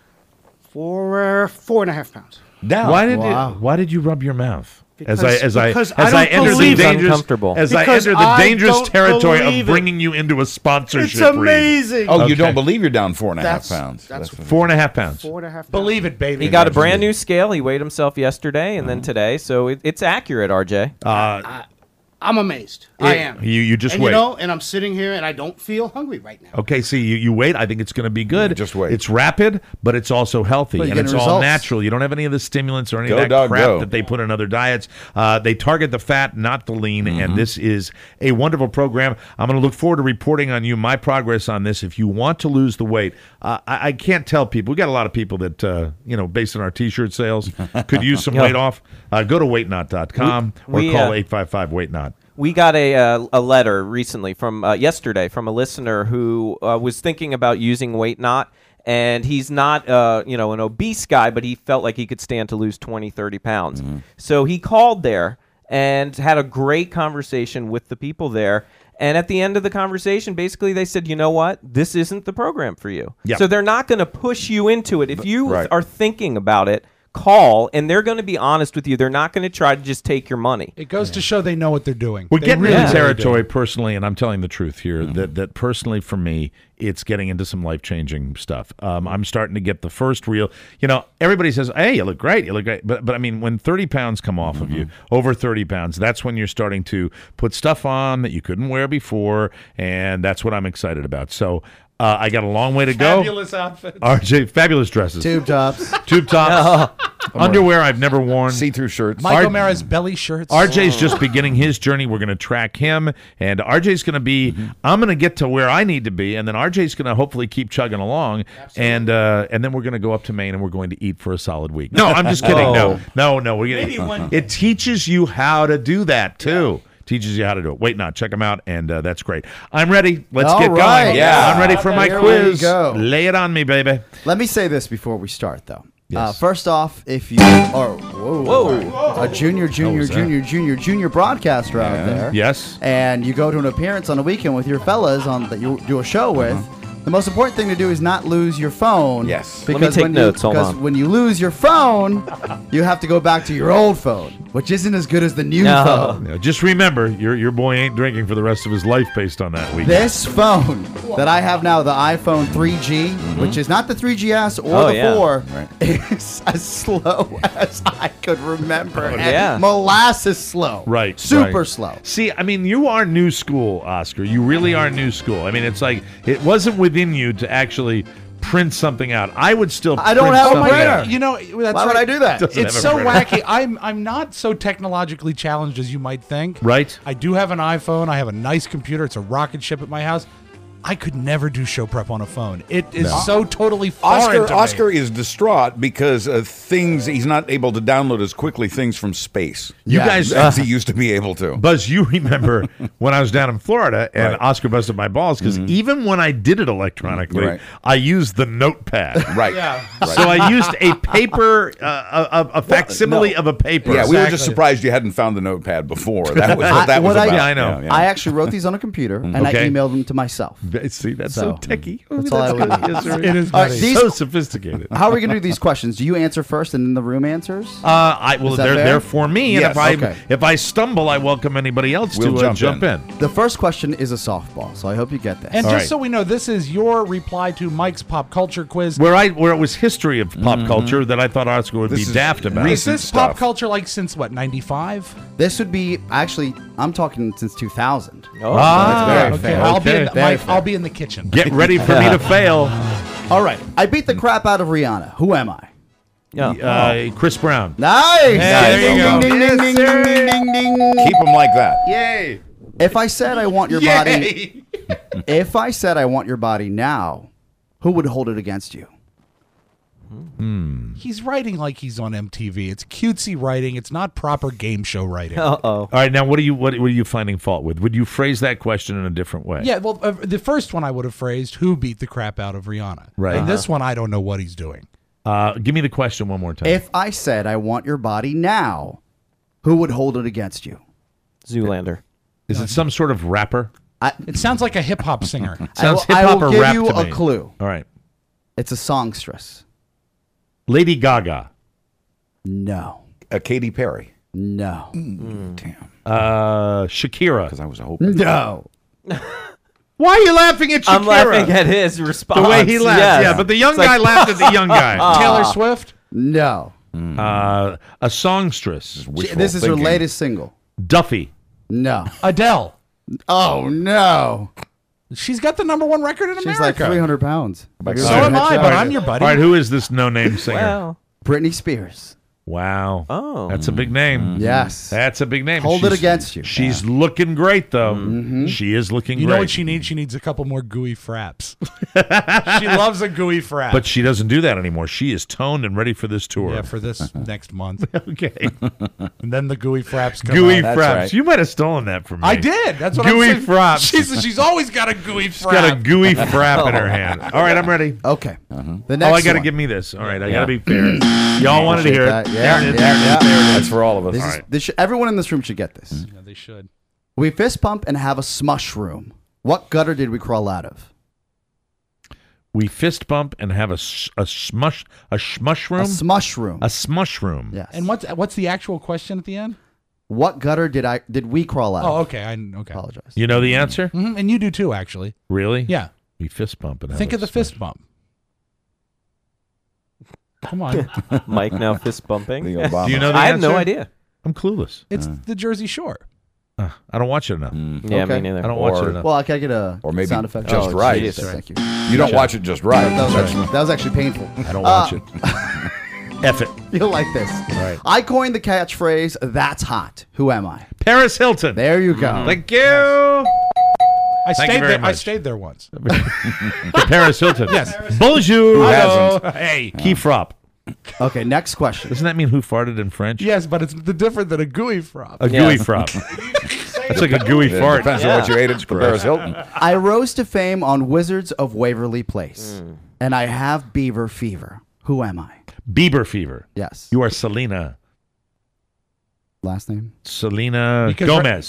For uh, four and a half pounds. Down. Why did Wow. you, Why did you rub your mouth? Because- as I as I because as I I, don't enter the believe it. dangerous Uncomfortable. as I Because enter the I dangerous don't territory of believe it. bringing you into a sponsorship. It's read. amazing. Oh, you Okay. don't believe you're down four and a half That's- pounds. that's what- Four and a half pounds. Four and a half pounds. Believe it, baby. He got a brand new scale. He weighed himself yesterday and then today, so it, it's accurate, R J. Uh, I'm amazed. I It- am. you- you just and wait. You know, and I'm sitting here and I don't feel hungry right now. Okay, see, you, you wait. I think it's going to be good. Just wait. It's rapid, but it's also healthy, But you're and it's getting all results. natural. You don't have any of the stimulants or any Go, of that dog, crap go. that they put in other diets. Uh, they target the fat, not the lean, Mm-hmm. and this is a wonderful program. I'm going to look forward to reporting on you my progress on this. If you want to lose the weight, uh, I, I can't tell people. We got a lot of people that uh, you know, based on our T-shirt sales, could use some Yeah. weight off. Uh, go to wait not dot com We- or we, call uh, eight five five wait not. We got a uh, a letter recently from uh, yesterday from a listener who uh, was thinking about using Weight Not, and he's not uh, you know, an obese guy, but he felt like he could stand to lose twenty, thirty pounds. So he called there and had a great conversation with the people there. And at the end of the conversation, basically they said, you know what? This isn't the program for you. Yeah. So they're not going to push you into it. If you Right. are thinking about it, call, and they're going to be honest with you. They're not going to try to just take your money. It goes to show they know what they're doing. We're They getting really, into really territory do. personally, and I'm telling the truth here, that, that personally for me, it's getting into some life-changing stuff. Um, I'm starting to get the first real, you know, everybody says, hey, you look great, you look great. But, but I mean, when thirty pounds come off of you, over thirty pounds, that's when you're starting to put stuff on that you couldn't wear before, and that's what I'm excited about. So uh, I got a long way to go. Fabulous outfits. R J, fabulous dresses. Tube tops. Tube tops. Underwear I've never worn. See-through shirts. Mike R- O'Mara's belly shirts. R J's just beginning his journey. We're going to track him, and R J's going to be. I'm going to get to where I need to be, and then R J's going to hopefully keep chugging along, and uh, and then we're going to go up to Maine and we're going to eat for a solid week. No, I'm just kidding. No, no, no. We're Maybe gonna, one- it teaches you how to do that too. Teaches you how to do it. Wait, not check them out, and uh, that's great. I'm ready. Let's All get right. going. Yeah. I'm ready for my Here we quiz. go. Lay it on me, baby. Let me say this before we start, though. Uh, Yes. first off, if you are whoa, Whoa. a junior, junior, was that? junior, junior, junior broadcaster out Yeah. there, Yes. and you go to an appearance on a weekend with your fellas on that you do a show with, The most important thing to do is not lose your phone. Yes. Let me Because take when notes, You, hold because on. when you lose your phone, you have to go back to your old phone, which isn't as good as the new No. phone. Yeah, just remember, your your boy ain't drinking for the rest of his life based on that weekend. This phone that I have now, the iPhone three G, which is not the three G S or Oh, the yeah. four, Right. is as slow as I could remember. And yeah. molasses slow. Right. Super right. slow. See, I mean, you are new school, Oscar. You really are new school. I mean, it's like it wasn't within you to actually print something out. I would still. I don't print have a something printer. out. You know, that's Why would right. I do that? Doesn't It's have a so printer. wacky. I'm I'm not so technologically challenged as you might think. Right. I do have an iPhone. I have a nice computer. It's a rocket ship at my house. I could never do show prep on a phone. It is No. so totally foreign Oscar to me. Oscar is distraught because uh, things he's not able to download as quickly things from space. You Yeah. guys, as he used to be able to. Buzz, you remember when I was down in Florida and Right. Oscar busted my balls because even when I did it electronically, Right. I used the notepad. Right. Yeah. So I used a paper, uh, a, a facsimile no. of a paper. Yeah, we were just Exactly. surprised you hadn't found the notepad before. That was I- what that was what I- about. Yeah, I know. Yeah, I actually wrote these on a computer and Okay. I emailed them to myself. See, that's so, So, techie. Oh, that's all I good. would do. Yes, sir. It is All right, funny. these- so sophisticated. How are we going to do these questions? Do you answer first and then the room answers? Uh, I well, Is that they're fair? they're for me, and Yes. if I Okay. if I stumble, I welcome anybody else We'll to uh, jump jump in. in. The first question is a softball, so I hope you get this. And All just right. so we know, this is your reply to Mike's pop culture quiz. Where I where it was history of pop culture that I thought Oscar would This be is daft about. Is recent this pop stuff. culture like since what, ninety-five? This would be actually, I'm talking since two thousand. Oh, Ah, very Okay, fair. I'll be in, Okay. Very Mike, fair. I'll be in the kitchen. Get ready for me to fail. All right, I beat the crap out of Rihanna. Who am I? yeah. Uh, Chris Brown. Nice. there you ding, go. Ding, ding, Yes, ding, sir. ding, ding, ding, ding. Keep them like that. Yay! If I said I want your body, if I said I want your body now, who would hold it against you? He's writing like he's on M T V. It's cutesy writing. It's not proper game show writing. Uh-oh. All right, now what are you what, what are you finding fault with? Would you phrase that question in a different way? Yeah, well, uh, the first one I would have phrased, who beat the crap out of Rihanna? Right. And this one, I don't know what he's doing. Uh, give me the question one more time. If I said I want your body now, who would hold it against you? Zoolander. Is it some sort of rapper? I, It sounds like a hip hop singer. Sounds I hip will, hop I or will give rap you to a me. clue. All right, It's a songstress. Lady Gaga. No. Uh, Katy Perry. No. Damn. Uh, Shakira. Because I was hoping. No. Why are you laughing at Shakira? I'm laughing at his response. the way he laughed. Yes. Yeah, but the young It's like- guy laughed at the young guy. Taylor Swift? No. Uh, a songstress. Wishful This is thinking. her latest single. Duffy. No. Adele. Oh, no. She's got the number one record in She's America. like three hundred pounds. Like So All am right. I, but I'm your buddy. All right, who is this no-name singer? Wow. Britney Spears. Wow. Oh. That's a big name. Yes. That's a big name. Hold it She's- against you. She's looking great, though. She is looking You great. know what she needs? She needs a couple more gooey fraps. She loves a gooey frap. But she doesn't do that anymore. She is toned and ready for this tour. yeah, for this next month. Okay. And then the gooey fraps come Gooey out. That's fraps. right. You might have stolen that from me. I did. That's what Gooey I'm saying. fraps. She's, she's always got a gooey frap. She's got a gooey frap in her hand. All right, I'm ready. Okay. Uh-huh. The next Oh, I got to one. give me this. All right, I Yeah. got to be fair. Y'all wanted to Appreciate hear that. it. Yeah, There it is. yeah, yeah. There it is. That's for all of us. This All is, right. this should, everyone in this room should get this. Yeah, they should. We fist pump and have a smush room. What gutter did we crawl out of? We fist bump and have a, s- a smush a smush room. A smush room. A smush room. Yes. And what's what's the actual question at the end? What gutter did I did we crawl out Oh, of? okay. I okay. Apologize. You know the answer? Mhm, and you do too, actually. Really? Yeah. We fist bump and have Think a of the smush- fist bump. Come on. Mike now fist bumping. The Obama. Do you know the I have no answer? idea. I'm clueless. It's the Jersey Shore. Uh, I don't watch it enough. Yeah, Okay. me neither. I don't watch Or- it enough. Well, can I get a Or maybe sound effect? just Oh, right. geez, Thank you. You don't watch it just right. That was, That's- actually, that was actually painful. I don't Uh, watch it. F it. You'll like this. Right. I coined the catchphrase, that's hot. Who am I? Paris Hilton. There you go. Thank you. I Thank you stayed very there. I much. stayed there once. The Paris Hilton. Yes. Bonjour. hasn't? Hey. Qui frappe. Okay, next question. Doesn't that mean who farted in French? Yes, but it's the different than a gooey frop. A Yeah. gooey frappe. That's like a gooey It fart. depends Yeah. on what you ate at Paris Hilton. I rose to fame on Wizards of Waverly Place, and I have beaver fever. Who am I? Bieber fever. Yes. You are Selena. Last name? Selena Because Gomez.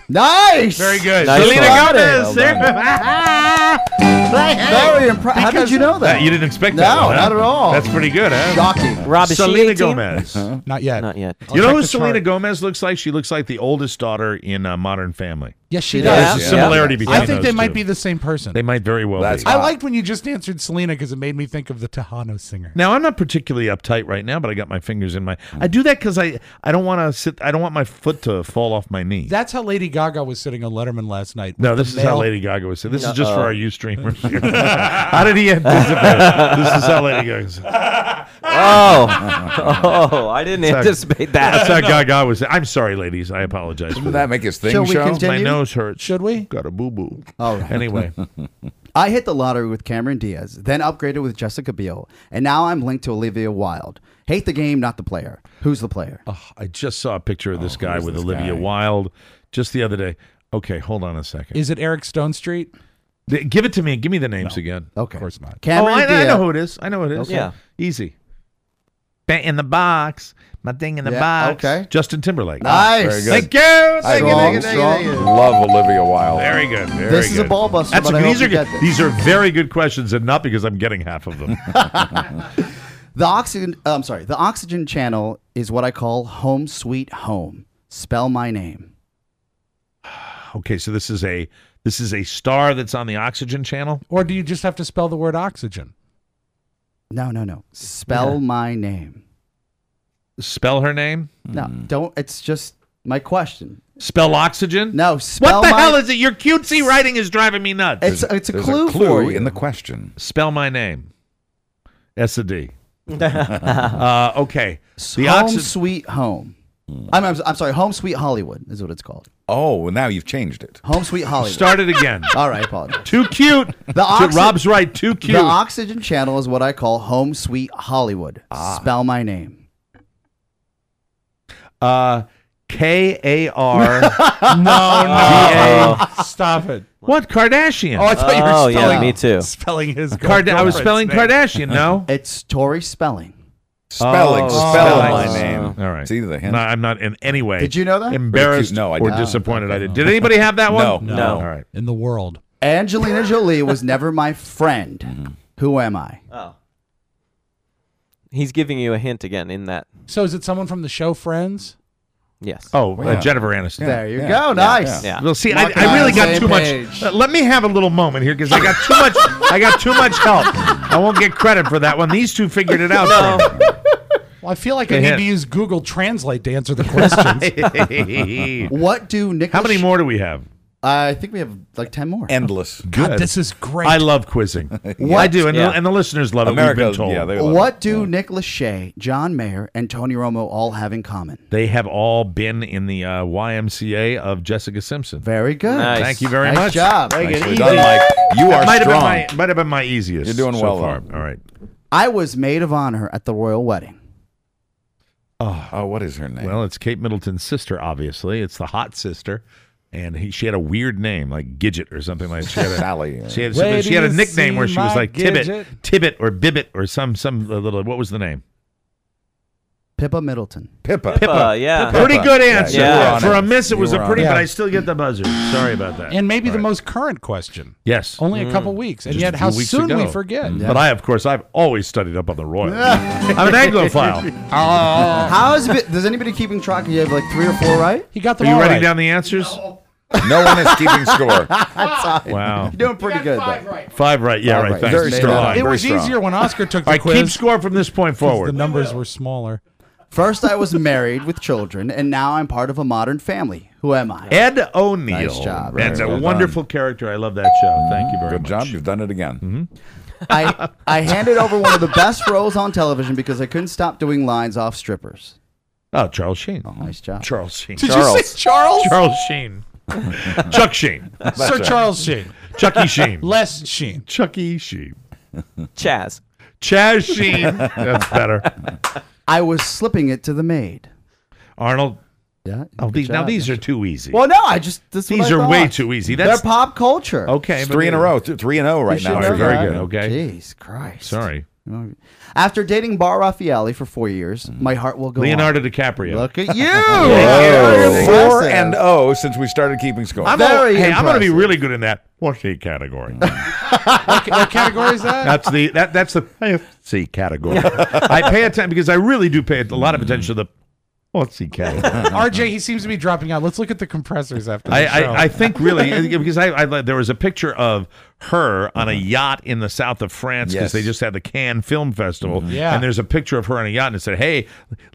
Nice. Very good. Nice Selena one. Gomez. Well Very impressive. How did you know that? Uh, you didn't expect No, that one, huh? not at all. That's pretty good, huh? Shocking. Rob, is she Selena eighteen? Gomez. Not yet. Not yet. I'll You know check who the Selena chart. Gomez looks like? She looks like the oldest daughter in uh, Modern Family. Yes, she She does. does. There's a Yeah. similarity between I think those they might two. be the same person. They might very well That's be. I hot. liked when you just answered Selena because it made me think of the Tejano singer. Now I'm not particularly uptight right now, but I got my fingers in my. I do that because I I don't want to sit. I don't want my foot to fall off my knee. That's how Lady Gaga was sitting on Letterman last night. No, with this the is how male- Lady Gaga was saying. This is just Uh-oh. for our you streamers. How did he anticipate? This is how Lady Gaga said. Oh, oh, I didn't That's how- anticipate that. That's how Gaga was saying. I'm sorry, ladies. I apologize. For Didn't that make his thing Shall we show? continue? My nose hurts. Should we? Got a boo boo. All right. Anyway, I hit the lottery with Cameron Diaz, then upgraded with Jessica Biel, and now I'm linked to Olivia Wilde. Hate the game, not the player. Who's the player? oh, I just saw a picture of this Oh, guy who's with this Olivia guy? Wilde just the other day. Okay, hold on a second. Is it Eric Stone Street? Th- Give it to me. Give me the names again. Okay. Of course not. Cameron oh, I, I Diaz. know who it is. I know who it is. Okay. Yeah. Easy. Bat in the box. My thing in the Yeah, box. okay. Justin Timberlake. Nice. Very good. Thank you. I Thank you. Strong, Thank you. Thank you. strong. Thank you. Love Olivia Wilde. Very good. Very This is good. a ball buster, That's but a, I these hope are you get this. these are very good questions, and not because I'm getting half of them. The oxygen. uh, I'm sorry. The Oxygen Channel is what I call home sweet home. Spell my name. Okay, so this is a this is a star that's on the Oxygen Channel. Or do you just have to spell the word oxygen? No, no, no. Spell Yeah. my name. Spell her name. No, Hmm. don't. It's just my question. Spell oxygen. No, spell What the my. hell is it? Your cutesy writing is driving me nuts. It's it's a There's clue, a clue for you. in the question. Spell my name. S a D. uh, okay. The home oxy- sweet home. I'm, I'm I'm sorry. Home sweet Hollywood is what it's called. Oh, well, now you've changed it. Home sweet Hollywood. Start it again. All right, apologize. Too cute. The oxy- Rob's right. Too cute. The Oxygen Channel is what I call home sweet Hollywood. Spell my name. Uh, K A R. No, no. Stop it. What? Kardashian. Oh, I thought you were Oh, spelling, yeah, me too. spelling his Card- I was girlfriend's spelling name. Kardashian. No. It's Tori Spelling. Spelling, Oh, spell spelling. my name. All right. See the hint? No, I'm not in any way. Did you know that? Embarrassed No, I or didn't. disappointed I did. Did anybody have that one? No. No. All right. In the world. Angelina Jolie was never my friend. Who am I? Oh. He's giving you a hint again in that. So is it someone from the show Friends? Yes. Oh, uh, Yeah. Jennifer Aniston. There you yeah, go. yeah, Nice. Yeah. Well, see, I, Mark and I I really on the got same too page. much. Uh, let me have a little moment here because I got too much. I got too much help. I won't get credit for that one. These two figured it out. for me. Well, I feel like I Go need ahead. to use Google Translate to answer the questions. What do Nick? How many more do we have? I think we have like ten more. Endless. God, this is great. I love quizzing. I do, and, Yeah. the, and the listeners love America, it. We've been told. yeah, they love What do Nick Lachey, John Mayer, and Tony Romo all have in common? They have all been in the uh, Y M C A of Jessica Simpson. Very good. Nice. Thank you very Nice much. job. Take it Nicely easy. done, Mike. You are might strong. Have been my, might have been my easiest. You're doing so well, far. though. All right. I was maid of honor at the royal wedding. Oh, Oh, what is her name? well, it's Kate Middleton's sister. Obviously, it's the hot sister, and he, she had a weird name like Gidget or something like. She had a, Sally. She had, Wait she had a till you nickname where see she was my like Tibbet, Gidget. Tibbet or Bibbit or some some uh, little. What was the name? Pippa Middleton. Pippa. Pippa, yeah. Pretty good answer. Yeah, you were on For it. a miss, it You was were a on pretty, it. but Yeah. I still get the buzzer. Sorry about that. and maybe the All right. most current question. Yes. Only a couple weeks. And Just yet a how few weeks soon ago. we forget. But I, of course, I've always studied up on the royals. I'm an Anglophile. How is it? Does anybody keeping track? You have like three or four right? He got Are them you all writing right. down the answers? No one is keeping score. Wow. You're doing pretty good. Five though. right. Five right. Yeah, All right. right. Thanks. Very Made strong. a line. It Very was strong. easier when Oscar took the All right, quiz. keep score from this point 'cause forward. The numbers were smaller. First, I was married with children, and now I'm part of a modern family. Who am I? Ed O'Neill. Nice job. And Very a well wonderful character. I love that show. Thank you very Good much. job. You've done it again. I I handed over one of the best roles on television because I couldn't stop doing lines off strippers. Oh, Charles Sheen. Nice job. Charles Sheen. Did Charles. you say Charles? Charles Sheen. Chuck Sheen. Sir right. Charles Sheen. Chucky Sheen. Les Sheen. Chucky Sheen. Chaz. Chaz Sheen. That's better. I was slipping it to the maid. Arnold. Yeah. Oh, good these, now job. these are too easy. Well, no, I just this is what These I are way thought. too easy. They're That's pop culture. okay. It's but three in a they- row. Th- Three and oh right You now. should You're know very that. good. Okay. Jeez Christ. Sorry. After dating Bar Raffaelli for four years, my heart will go Leonardo on. DiCaprio. Look at you. Whoa. Four Impressive. and oh since we started keeping score. I'm Very hey, I'm going to be impressive. really good in that. What's the category? what, what category is that? That's the that that's the F C category. I pay attention because I really do pay a lot of attention to the what's the category. R J, he seems to be dropping out. Let's look at the compressors after the I, show. I, I think really because I, I there was a picture of her on a yacht in the south of France because Yes. they just had the Cannes Film Festival. Yeah. And there's a picture of her on a yacht and it said, "Hey,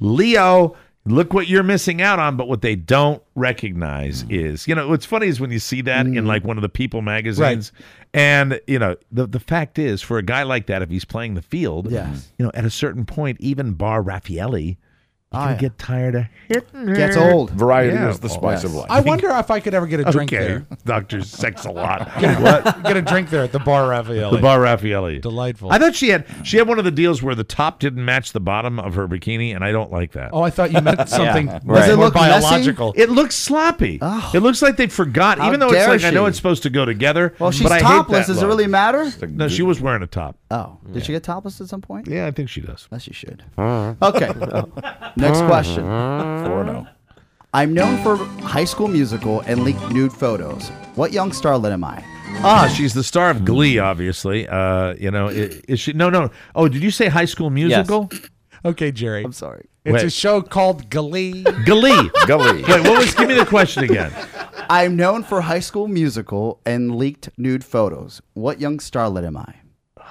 Leo, look what you're missing out on." But what they don't recognize is, you know, what's funny is when you see that in like one of the People magazines, and you know, the the fact is for a guy like that, if he's playing the field, Yes. you know, at a certain point, even Bar Raffaelli. You Oh, can yeah. get tired of hitting her. Gets old. Variety Yeah. is the spice Yes. of life. I wonder if I could ever get a drink Okay, there. Doctor Sex a lot. What? Get a drink there at the Bar Raffaelli. The Bar Raffaelli. Delightful. I thought she had she had one of the deals where the top didn't match the bottom of her bikini, and I don't like that. Oh, I thought you meant something Yeah, more right. Does it look messy? biological. It looks sloppy. It looks like they forgot, How even though it's dare like I know she? it's supposed to go together. Well, she's but I hate topless. that Does it look. really matter? No, she was wearing a top. Oh, did she get topless at some point? Yeah, I think she does. Yes, she should. Okay. Next question. Four and oh. I'm known for High School Musical and leaked nude photos. What young starlet am I? Ah, she's the star of Glee, obviously. Uh, you know, is, is she? No, no. Oh, did you say High School Musical? Okay, Jerry. I'm sorry. It's Wait. a show called Glee. Glee. Gully. Wait, what was? Give me the question again. I'm known for High School Musical and leaked nude photos. What young starlet am I?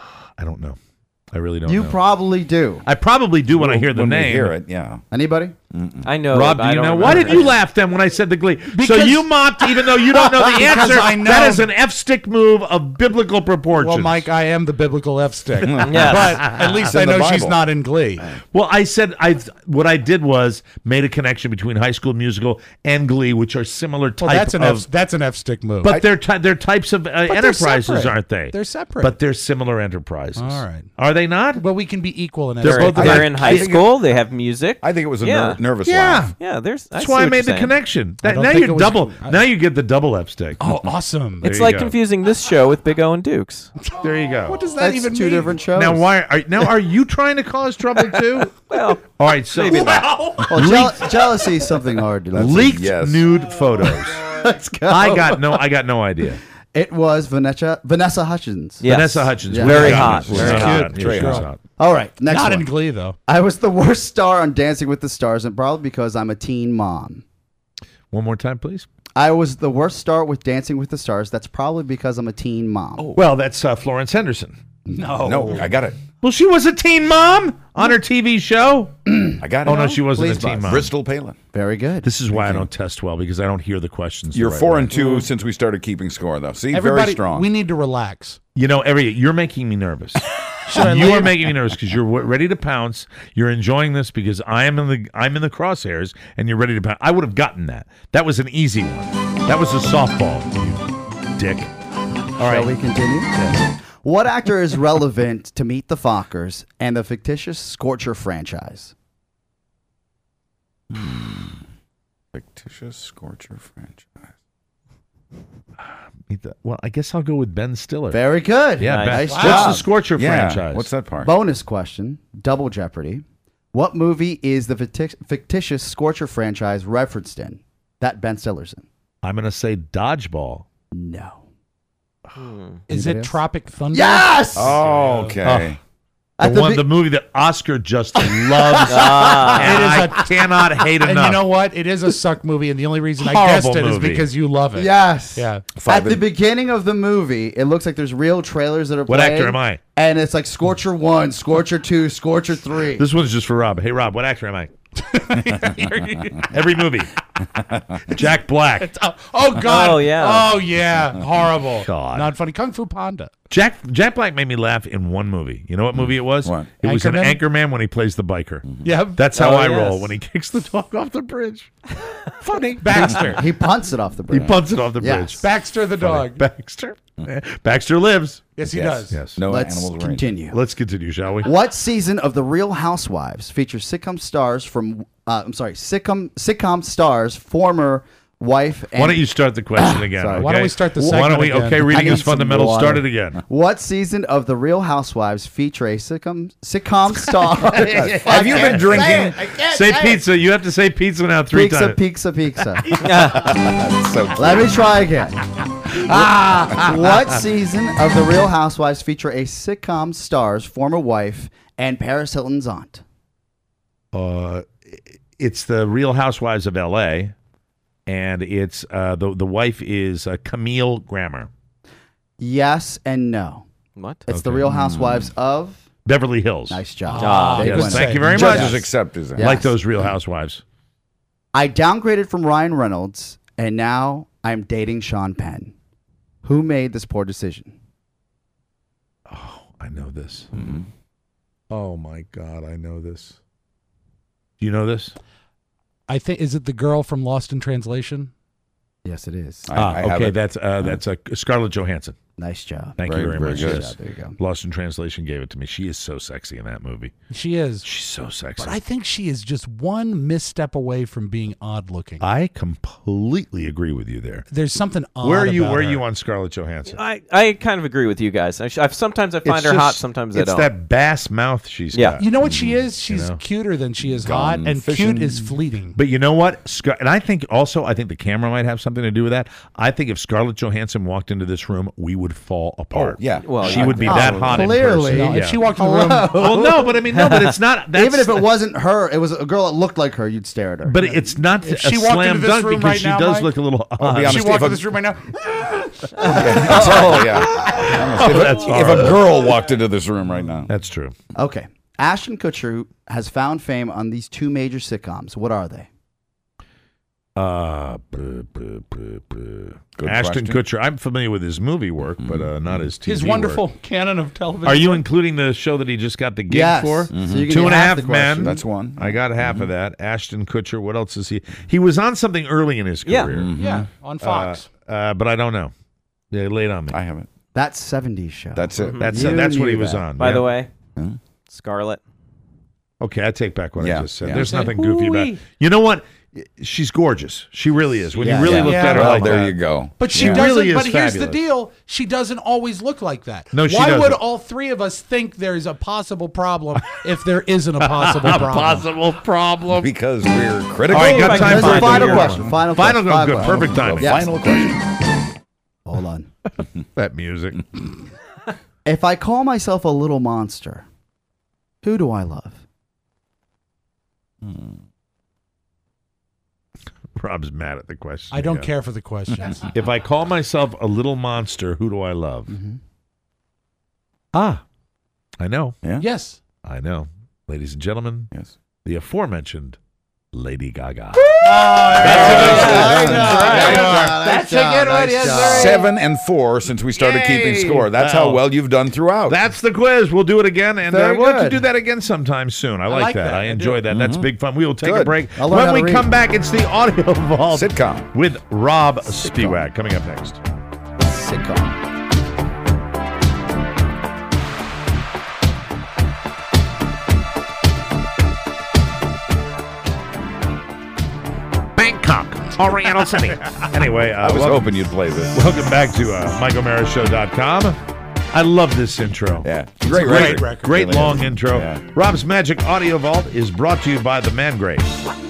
I don't know. I really don't You know. probably do. I probably do when I hear the when name. we hear it, yeah. Anybody? I know. Rob, but do I you don't know? remember. Why did you laugh then when I said the Glee? so Because- you mocked even though you don't know the Because answer. I know- That is an F-stick move of biblical proportions. Well, Mike, I am the biblical F stick. Yes. But at least It's I in the know she's Bible. not in Glee. Well, I said I. What I did was made a connection between High School Musical and Glee, which are similar type Well, that's an of. F. That's an F stick move. but they're ty- they're types of uh, they're enterprises, separate. aren't they? They're separate. But they're similar enterprises. All right. Are they not? well, we can be equal in They're F They're, both they're about- in I high think it- school. They have music. I think it was a Yeah. ner- nervous Yeah. laugh. Yeah, there's. That's see why I what made you're the saying. connection. That, don't now think you're it was- double. I- now you get the double F stick. Oh, awesome. There It's you like go. confusing this show with Big O and Dukes. There you go. What does that That's even two mean? different shows. Now why? Are, now are you trying to cause trouble too? Well, All right. So maybe not. Well, jeal- jealousy is something hard to leaked yes. nude photos. Let's go. I got no. I got no idea. It was Vanessa Vanessa Hutchins. Yes. Vanessa Hutchins. Yeah. was Very hot. hot. Was Very hot. hot. Yeah, Very she was hot. hot. All right. Next Not one. in Glee though. I was the worst star on Dancing with the Stars, and probably because I'm a teen mom. One more time, please. I was the worst star with Dancing with the Stars. That's probably because I'm a teen mom. Oh. Well, that's uh, Florence Henderson. No. No, I got it. Well, she was a teen mom on her T V show. I got it. Oh no, she wasn't Please, a teen Buzz. mom. Bristol Palin. Very good. This is why I don't test well because I don't hear the questions. the You're right four way. and two since we started keeping score, though. See, Everybody, very strong. we need to relax. You know, every you're making me nervous. Should I you leave? are making me nervous because you're w- ready to pounce. You're enjoying this because I am in the I'm in the crosshairs, and you're ready to pounce. I would have gotten that. That was an easy one. That was a softball, you dick. All right. Shall we continue? What actor is relevant to Meet the Fockers and the fictitious Scorcher franchise? Fictitious Scorcher franchise. Well, I guess I'll go with Ben Stiller. Very good. Yeah, Nice. Ben- Nice what's job. the Scorcher Yeah, franchise? what's that part? Bonus question, double jeopardy. What movie is the ficti- fictitious Scorcher franchise referenced in? That Ben Stiller's in. I'm going to say Dodgeball. No. Is Anybody it else? Tropic Thunder? Yes! Oh, okay. The At the one, be- the movie that Oscar just loves. Ah. and It is I cannot hate And enough. you know what? It is a suck movie, and the only reason I Horrible guessed it is movie. because you love it. Yes. Yeah. Five At the and- beginning of the movie, it looks like there's real trailers that are What playing. actor am I? And it's like Scorcher one, Scorcher two, Scorcher three. This one's just for Rob. Hey, Rob, what actor am I? Every movie. Jack Black. Oh, oh, God. Oh, yeah. Oh, yeah. Horrible. God. Not funny. Kung Fu Panda. Jack Jack Black made me laugh in one movie. You know what movie it was? What? It was an Anchorman? Anchorman when he plays the biker. Yep. That's how Oh, I yes. roll when he kicks the dog off the bridge. Funny. Baxter. He punts it off the He bridge. punts it off the Yes. bridge. Baxter the Funny. dog. Baxter. Baxter lives. Yes, he Yes. does. Yes. No Let's animals were in. continue. Let's continue, shall we? What season of The Real Housewives features sitcom stars from? Uh, I'm sorry, sitcom sitcom stars former wife. And Why don't you start the question again? Sorry. Okay? Why don't we start the Why segment don't we? again? Okay, I reading need is some fundamental. water. Start it again. What season of The Real Housewives feature a sitcom sitcom star? Have you been drinking? Say pizza. You have to say pizza now three Pizza, times. pizza, pizza. That's so Let me try again. Ah, what season of The Real Housewives feature a sitcom star's former wife and Paris Hilton's aunt? Uh, it's the Real Housewives of L A, and it's uh, the the wife is uh, Camille Grammer. Yes and no. What? It's The Okay. Real Housewives of Beverly Hills. Nice job. Ah, Big Yes, winner. thank you very much. Judges accept his. Yes. Like those Real Housewives. I downgraded from Ryan Reynolds, and now I'm dating Sean Penn. Who made this poor decision? Oh, I know this. Mm-hmm. Oh my God, I know this. Do you know this? I think is it the girl from Lost in Translation? Yes, it is. I- ah, I have okay, it. that's uh, that's uh, Scarlett Johansson. Nice job. Thank Very, you very, very much. good. Yes. There you go. Lost in Translation gave it to me. She is so sexy in that movie. She is. She's so sexy. But I think she is just one misstep away from being odd looking. I completely agree with you there. There's something odd Where are you? about Where are her. you on Scarlett Johansson? I, I kind of agree with you guys. I, sh- I've, sometimes I find It's her just- hot, sometimes I it's don't. that bass mouth she's Yeah. got. You know what she is? She's know? cuter than she is Gone hot, and fishing. cute is fleeting. But you know what? Scar- and I think also, I think the camera might have something to do with that. I think if Scarlett Johansson walked into this room, we would fall apart. Oh, yeah. Well, she yeah. would be Oh, that hot clearly. in person. No, Yeah. if she walked in the room, well, no, but I mean, no, but it's not. That's, Even if it wasn't her, it was a girl that looked like her, you'd stare at her. But it's not If a she walked slam into this dunk room because right she now, does Mike- look a little I'll odd. be she honest, walked if a- in this room right now. Oh yeah. Oh, if, that's a, if a horrible. girl walked into this room right now, That's true. Okay. Ashton Kutcher has found fame on these two major sitcoms. What are they? Uh, buh, buh, buh, buh. Good Ashton question. Kutcher. I'm familiar with his movie work, but uh, not his T V His work. wonderful canon of television. Are you including the show that he just got the gig Yes. for? Mhm. So you get Two and a half Half the Men. question. that's one. I got half of that. Ashton Kutcher. What else is he? He was on something early in his Yeah. career. Yeah, on Fox. Uh, uh, but I don't know. Yeah, lay it on me. I haven't. That seventies show. That's it. That's You uh, that's what he knew was that. on. By yeah. the way, Hmm? Scarlett. Okay, I take back what Yeah, I just said. yeah. There's Say, nothing goofy about it. "Hoo-wee." You know what? She's gorgeous. She really is. When Yeah. you really Yeah. look Yeah. at her Well, like there that. you go. But she Yeah. doesn't. Really is but here's the fabulous. deal: she doesn't always look like that. No, she Why would doesn't. all three of us think there's a possible problem if there isn't a possible problem? Possible problem. Because we're critical. All right, got time There's for a the final final question. Final, Final question. go. Final Good. question. Perfect timing. The Yes. final question. Hold on. That music. If I call myself a little monster, who do I love? Rob's mad at the question. I don't again. care for the questions. If I call myself a little monster, who do I love? Mm-hmm. Ah, I know. Yeah. Yes. I know. Ladies and gentlemen, Yes. the aforementioned Lady Gaga. That's a good one. Yes, sir. Seven and four since we started Yay. keeping score. That's how Wow. well you've done throughout. That's the quiz. We'll do it again, and uh, Very we'll have to good. do that again sometime soon. I like, like that. that. I I enjoy do. that. That's big fun. We will take a Good. break. I'll learn how When to we read. come back, it's the Audio Vault Sitcom. with Rob Spiewak coming up next. Sitcom. Bangkok, Oriental City. Anyway, uh, I was welcome, hoping you'd play this. welcome back to uh, Mike O'Mara Show dot com. I love this intro. Yeah. It's Great a great record. record. Great Really long is. intro. Yeah. Rob's Magic Audio Vault is brought to you by the Mangraves.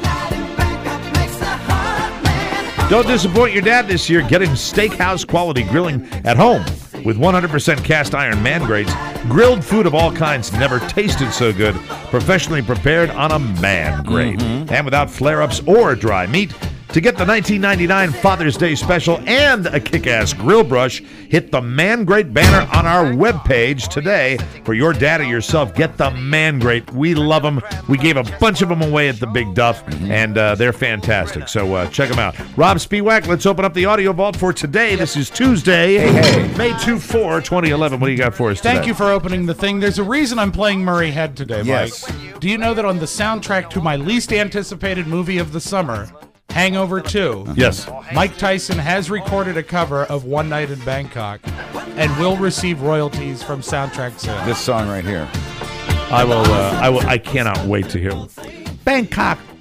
Don't disappoint your dad this year. Get him steakhouse quality grilling at home with one hundred percent cast iron man grates. Grilled food of all kinds never tasted so good. Professionally prepared on a man grate. Mm-hmm. And without flare-ups or dry meat. To get the nineteen ninety-nine Father's Day special and a kick-ass grill brush, hit the Man Grate banner on our webpage today. For your dad or yourself, get the Man Grate. We love them. We gave a bunch of them away at the Big Duff, and uh, they're fantastic. So uh, check them out. Rob Spiewak, let's open up the audio vault for today. This is Tuesday, May twenty-fourth, twenty eleven. What do you got for us today? Thank you for opening the thing. There's a reason I'm playing Murray Head today, Mike. Yes. Do you know that on the soundtrack to my least anticipated movie of the summer, Hangover two, Yes. Mike Tyson has recorded a cover of One Night in Bangkok and will receive royalties from soundtrack sales. This song right here. I will. Uh, I will. I cannot wait to hear Bangkok,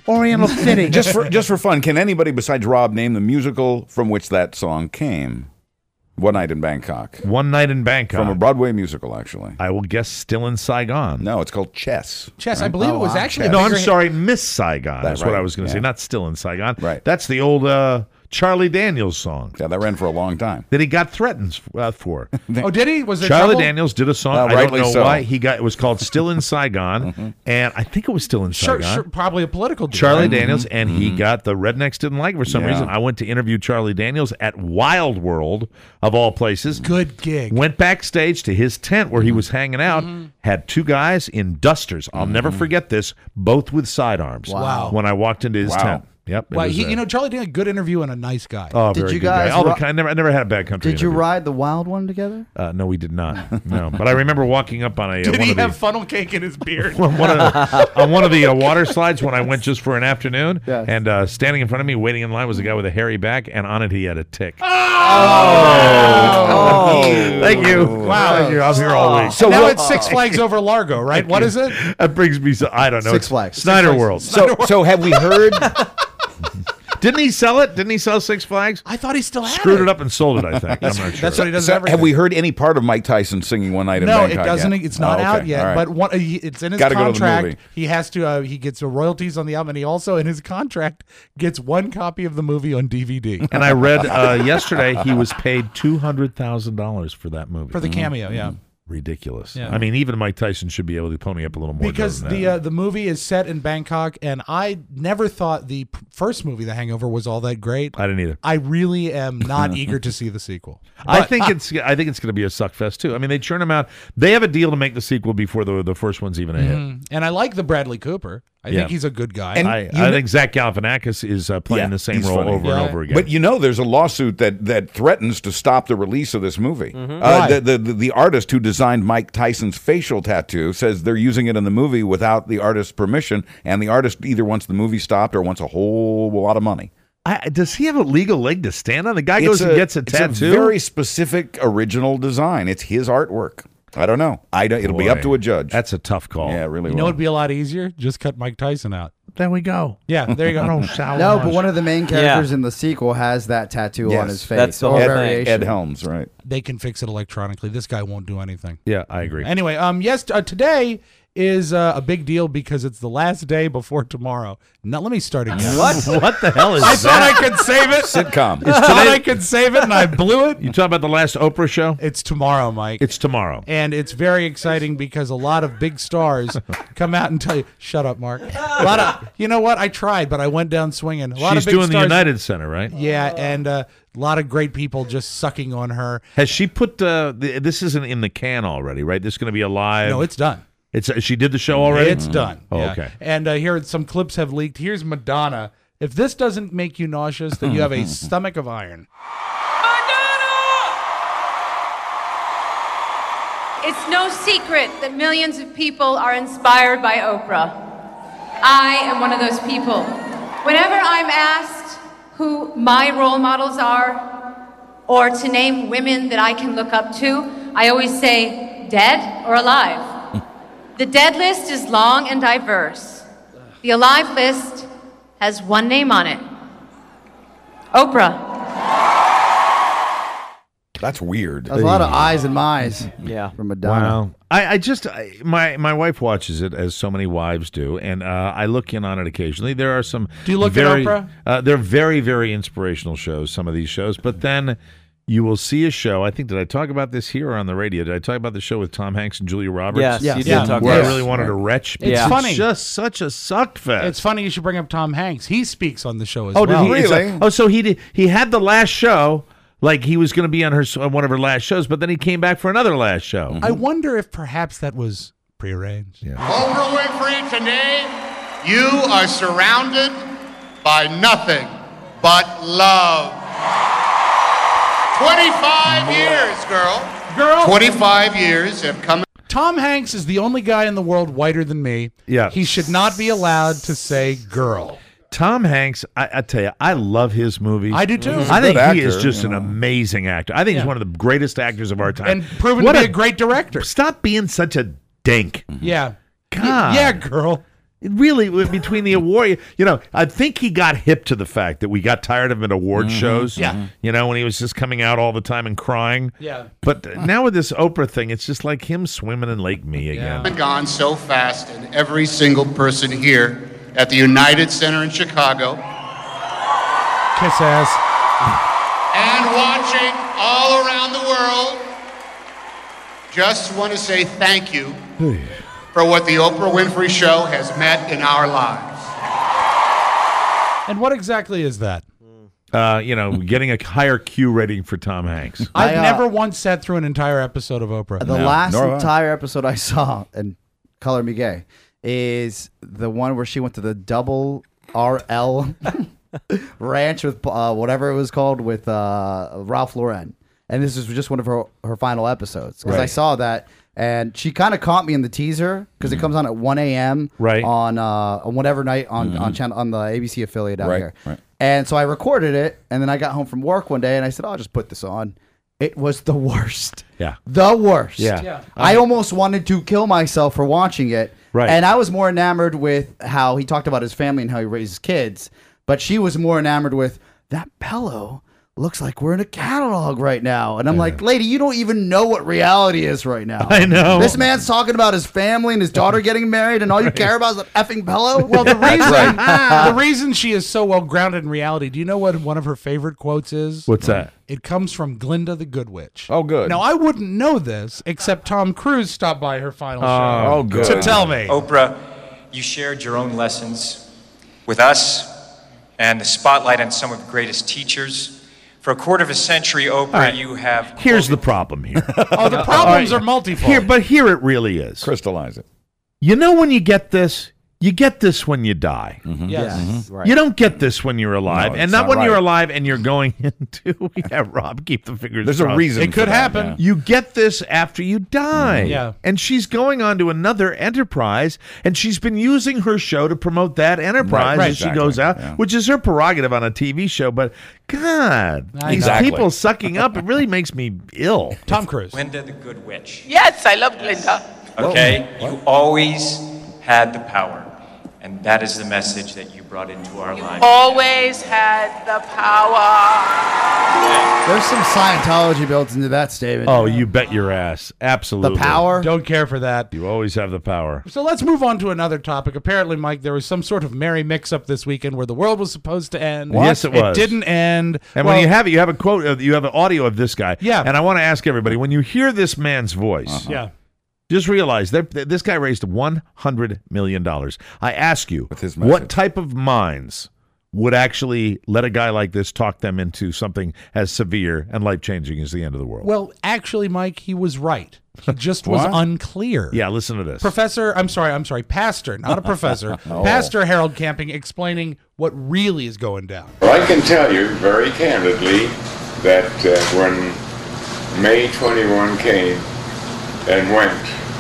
Oriental City. just for just for fun, can anybody besides Rob name the musical from which that song came? One Night in Bangkok. One Night in Bangkok. From a Broadway musical, actually. I will guess Still in Saigon. No, it's called Chess. Chess, I believe Oh, it was wow. actually. a No, I'm bigger hit. sorry, Miss Saigon. That's That's what right. I was going to Yeah. say. Not Still in Saigon. Right. That's the old uh, Charlie Daniels song Yeah, that ran for a long time. that he got threatened uh, for. Oh, did he? Was there Charlie trouble? Daniels did a song. Uh, I don't rightly know so. why. He got it was called Still in Saigon, and I think it was Still in Sure, Saigon. sure, probably a political deal. Charlie right? Daniels, and he got the rednecks didn't like it for some Yeah. reason. I went to interview Charlie Daniels at Wild World, of all places. Good gig. Went backstage to his tent where he was hanging out, had two guys in dusters. I'll never forget this, both with sidearms. Wow. When I walked into his Wow. tent. Yep. it Well, was, he, uh, you know, Charlie did a good interview and a nice guy. oh, Did very you good guy. guys All the ro- kind, never, I never had a bad country Did you interview. ride the wild one together? Uh, no, we did not. No, but I remember walking up on a uh, Did one he of the, have funnel cake in his beard? one of, on one of the uh, water slides when I went just for an afternoon, Yes. and uh, standing in front of me, waiting in line, was a guy with a hairy back, and on it he had a tick. Oh! Thank you. Wow. Thank you. I'm here all week. So now it's Six Flags over Largo, right? What is it? That brings me. So, I don't know. Six It's Flags. Snyder Six Flags. World. So, so have we heard? Didn't he sell it? Didn't he sell Six Flags? I thought he still had Screwed it. it up and sold it. I think. I'm not sure. That's what he does. So with everything. have we heard any part of Mike Tyson singing One Night in No, it Bangkok doesn't. yet? It's not Oh, okay. out yet. All right. But one, uh, he- it's in his Gotta go to the contract. movie. He has to. Uh, he gets uh, royalties on the album, and he also, in his contract, gets one copy of the movie on D V D And I read uh, yesterday he was paid two hundred thousand dollars for that movie. for the cameo. Yeah. Ridiculous. Yeah. I mean, even Mike Tyson should be able to pony up a little more. Because dough the than uh, the movie is set in Bangkok, and I never thought the p- first movie, The Hangover, was all that great. that. I didn't either. I really am not eager to see the sequel. I But- think it's. I think it's going to be a suck fest too. I mean, they churn them out. They have a deal to make the sequel before the the first one's even a hit. Mm, and I like the Bradley Cooper. I Yeah. think he's a good guy. And- I, you I know- think Zach Galifianakis is uh, playing Yeah, the same he's role funny. over Yeah. and over again. But you know, there's a lawsuit that that threatens to stop the release of this movie. Uh, Why? the, the, the the artist who designed Mike Tyson's facial tattoo says they're using it in the movie without the artist's permission, and the artist either wants the movie stopped or wants a whole lot of money. I, does he have a legal leg to stand on? The guy goes It's and gets a it's tattoo. very specific original design. It's his artwork. I don't know. I don't, it'll be up Boy, to a judge. That's a tough call. Yeah, it really. you know will. it'd be a lot easier? Just cut Mike Tyson out. There we go. Yeah, there you go. I don't sound No, much. but one of the main characters in the sequel has that tattoo Yes, on his face. that's the or whole Ed, thing. variation. Ed Helms, right? They can fix it electronically. This guy won't do anything. Yeah, I agree. Anyway, um, yes, uh, today is uh, a big deal because it's the last day before tomorrow. Now, let me start again. What? What the hell is I that? thought I could save it. Sitcom. I thought I could save it, and I blew it. You talking about the last Oprah show? It's tomorrow, Mike. It's tomorrow. And it's very exciting because a lot of big stars come out and tell you, "Shut up, Mark." A lot of, you know what? I tried, but I went down swinging. A lot She's of big doing stars, the United Center, right? Yeah, and uh, a lot of great people just sucking on her. Has she put uh, the, this isn't in the can already, right? This is going to be a live. No, it's done. It's uh, she did the show already. It's done. Oh, Yeah. okay. And uh, here some clips have leaked. Here's Madonna. If this doesn't make you nauseous, then you have a stomach of iron. It's no secret that millions of people are inspired by Oprah. I am one of those people. Whenever I'm asked who my role models are, or to name women that I can look up to, I always say dead or alive. The dead list is long and diverse. The alive list has one name on it. Oprah. That's weird. There's a lot of eyes and my's. Yeah. From Madonna. Wow. I, I just I, my my wife watches it as so many wives do, and uh, I look in on it occasionally. There are some. Do you look at very, Oprah? Uh, they're very very inspirational shows. Some of these shows, but then you will see a show. I think did I talk about this here or on the radio? Did I talk about the show with Tom Hanks and Julia Roberts? Yes, Yes. you did Yeah. talk Where about I really it. wanted to retch. It's because funny. just such a suck fest. It's funny you should bring up Tom Hanks. He speaks on the show as Oh, well. did he? Is Really? that- oh, so he did. He had the last show, like he was going to be on her on one of her last shows, but then he came back for another last show. I wonder if perhaps that was prearranged. Yeah. Oprah Winfrey, today you are surrounded by nothing but love. twenty-five years, girl. Girl. twenty-five years have come. Tom Hanks is the only guy in the world whiter than me. Yeah. He should not be allowed to say girl. Tom Hanks, I, I tell you, I love his movies. I do too. He's a I think good he is actor, just you an know. amazing actor. I think Yeah. he's one of the greatest actors of our time. And proven What to be a great director. Stop being such a dink. Yeah. God. Yeah, girl. It really, between the award, you know, I think he got hip to the fact that we got tired of him at award Mm-hmm. shows. Yeah. You know, when he was just coming out all the time and crying. Yeah. But now with this Oprah thing, it's just like him swimming in Lake Me again. Been gone so fast, and every single person here at the United Center in Chicago Kiss ass. and watching all around the world just want to say thank you for what the Oprah Winfrey Show has meant in our lives. And what exactly is that? Uh, you know, getting a higher Q rating for Tom Hanks. I've I, uh, never once sat through an entire episode of Oprah. The last entire episode I saw, and Color Me Gay, is the one where she went to the double R L ranch with uh, whatever it was called with uh, Ralph Lauren. And this is just one of her, her final episodes. Because I Right. saw that, and she kind of caught me in the teaser because it comes on at one a.m. Right. on uh, on whatever night on, Mm-hmm. on, channel, on the A B C affiliate out Right, here. right. And so I recorded it, and then I got home from work one day, and I said, oh, I'll just put this on. It was the worst. Yeah. The worst. Yeah. Yeah. I almost wanted to kill myself for watching it. Right. And I was more enamored with how he talked about his family and how he raises kids. But she was more enamored with that pillow looks like we're in a catalog right now. And I'm like, lady, you don't even know what reality is right now. I know. This man's talking about his family and his daughter getting married, and all you care about is an effing pillow? Well, the reason the reason she is so well grounded in reality, do you know what one of her favorite quotes is? What's that? It comes from Glinda the Good Witch. Oh, good. Now, I wouldn't know this, except Tom Cruise stopped by her final show. Oh, good. To tell me. Oprah, you shared your own lessons with us and the spotlight on some of the greatest teachers. For a quarter of a century, Oprah, right. you have... Here's the problem here. Oh, the problems are multifold. Here, but here it really is. Crystallize it. You know when you get this? You get this when you die. Mm-hmm. Yes. Mm-hmm. Right. You don't get this when you're alive, No, and it's not not when right. you're alive and you're going into. Yeah, Rob, keep the fingers. There's a crossed. reason. It for could that, happen. yeah. You get this after you die. Yeah. And she's going on to another enterprise, and she's been using her show to promote that enterprise Right, as she exactly, goes out, yeah. which is her prerogative on a T V show. But God, I these know. Exactly. people sucking up, it really makes me ill. Tom Cruise. Glinda the Good Witch. Yes, I love Glinda. Okay? You always had the power. And that is the message that you brought into our lives. Always had the power. There's some Scientology built into that statement. Oh, you bet your ass. Absolutely. The power? Don't care for that. You always have the power. So let's move on to another topic. Apparently, Mike, there was some sort of merry mix-up this weekend where the world was supposed to end. What? Yes, it was. It didn't end. And Well, when you have it, you have a quote, of, you have an audio of this guy. Yeah. And I want to ask everybody, when you hear this man's voice, yeah. just realize that that this guy raised one hundred million dollars. I ask you, his what message. type of minds would actually let a guy like this talk them into something as severe and life-changing as the end of the world? Well, actually, Mike, he was right. He just was What? unclear. Yeah, listen to this. Professor, I'm sorry, I'm sorry, Pastor, not a professor. Oh. Pastor Harold Camping explaining what really is going down. Well, I can tell you very candidly that uh, when May twenty-first came and went,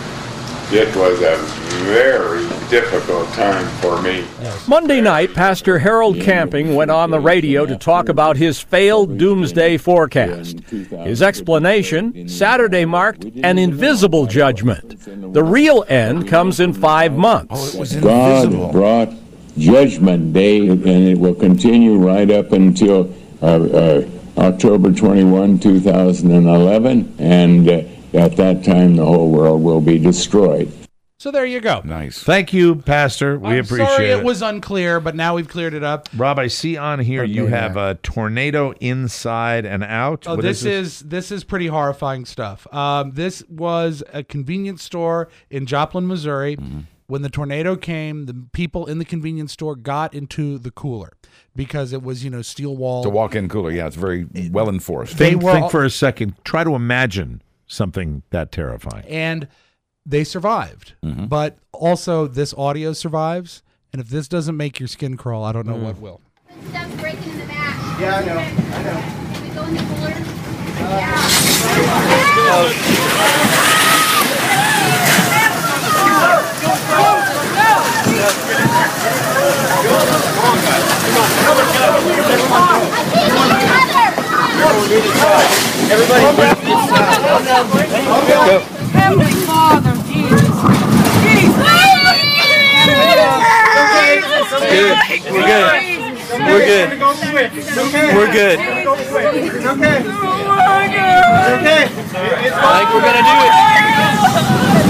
it was a very difficult time for me. Monday night, Pastor Harold Camping went on the radio to talk about his failed doomsday forecast. His explanation, Saturday marked an invisible judgment. The real end comes in five months. God brought Judgment Day, and it will continue right up until uh, uh, October twenty-first, two thousand eleven, and uh, at that time the whole world will be destroyed. So there you go. Nice. Thank you, Pastor. We I'm appreciate sorry it. it was unclear, but now we've cleared it up. Rob, I see on here you have a tornado inside and out. Oh, What this this? is this is pretty horrifying stuff. Um, this was a convenience store in Joplin, Missouri. Mm-hmm. When the tornado came, the people in the convenience store got into the cooler because it was, you know, steel wall. It's a walk-in cooler. Yeah, it's very well enforced. Think, were think all- for a second. Try to imagine something that terrifying. And they survived. Mm-hmm. But also, this audio survives. And if this doesn't make your skin crawl, I don't know Mm. what will. Stuff's breaking in the back. Yeah, I know. I know. Can we go in the cooler? Heavenly Father, Jesus. Jesus. Good. We're good. We're good. We're good. It's okay. It's okay. I think we're gonna do it.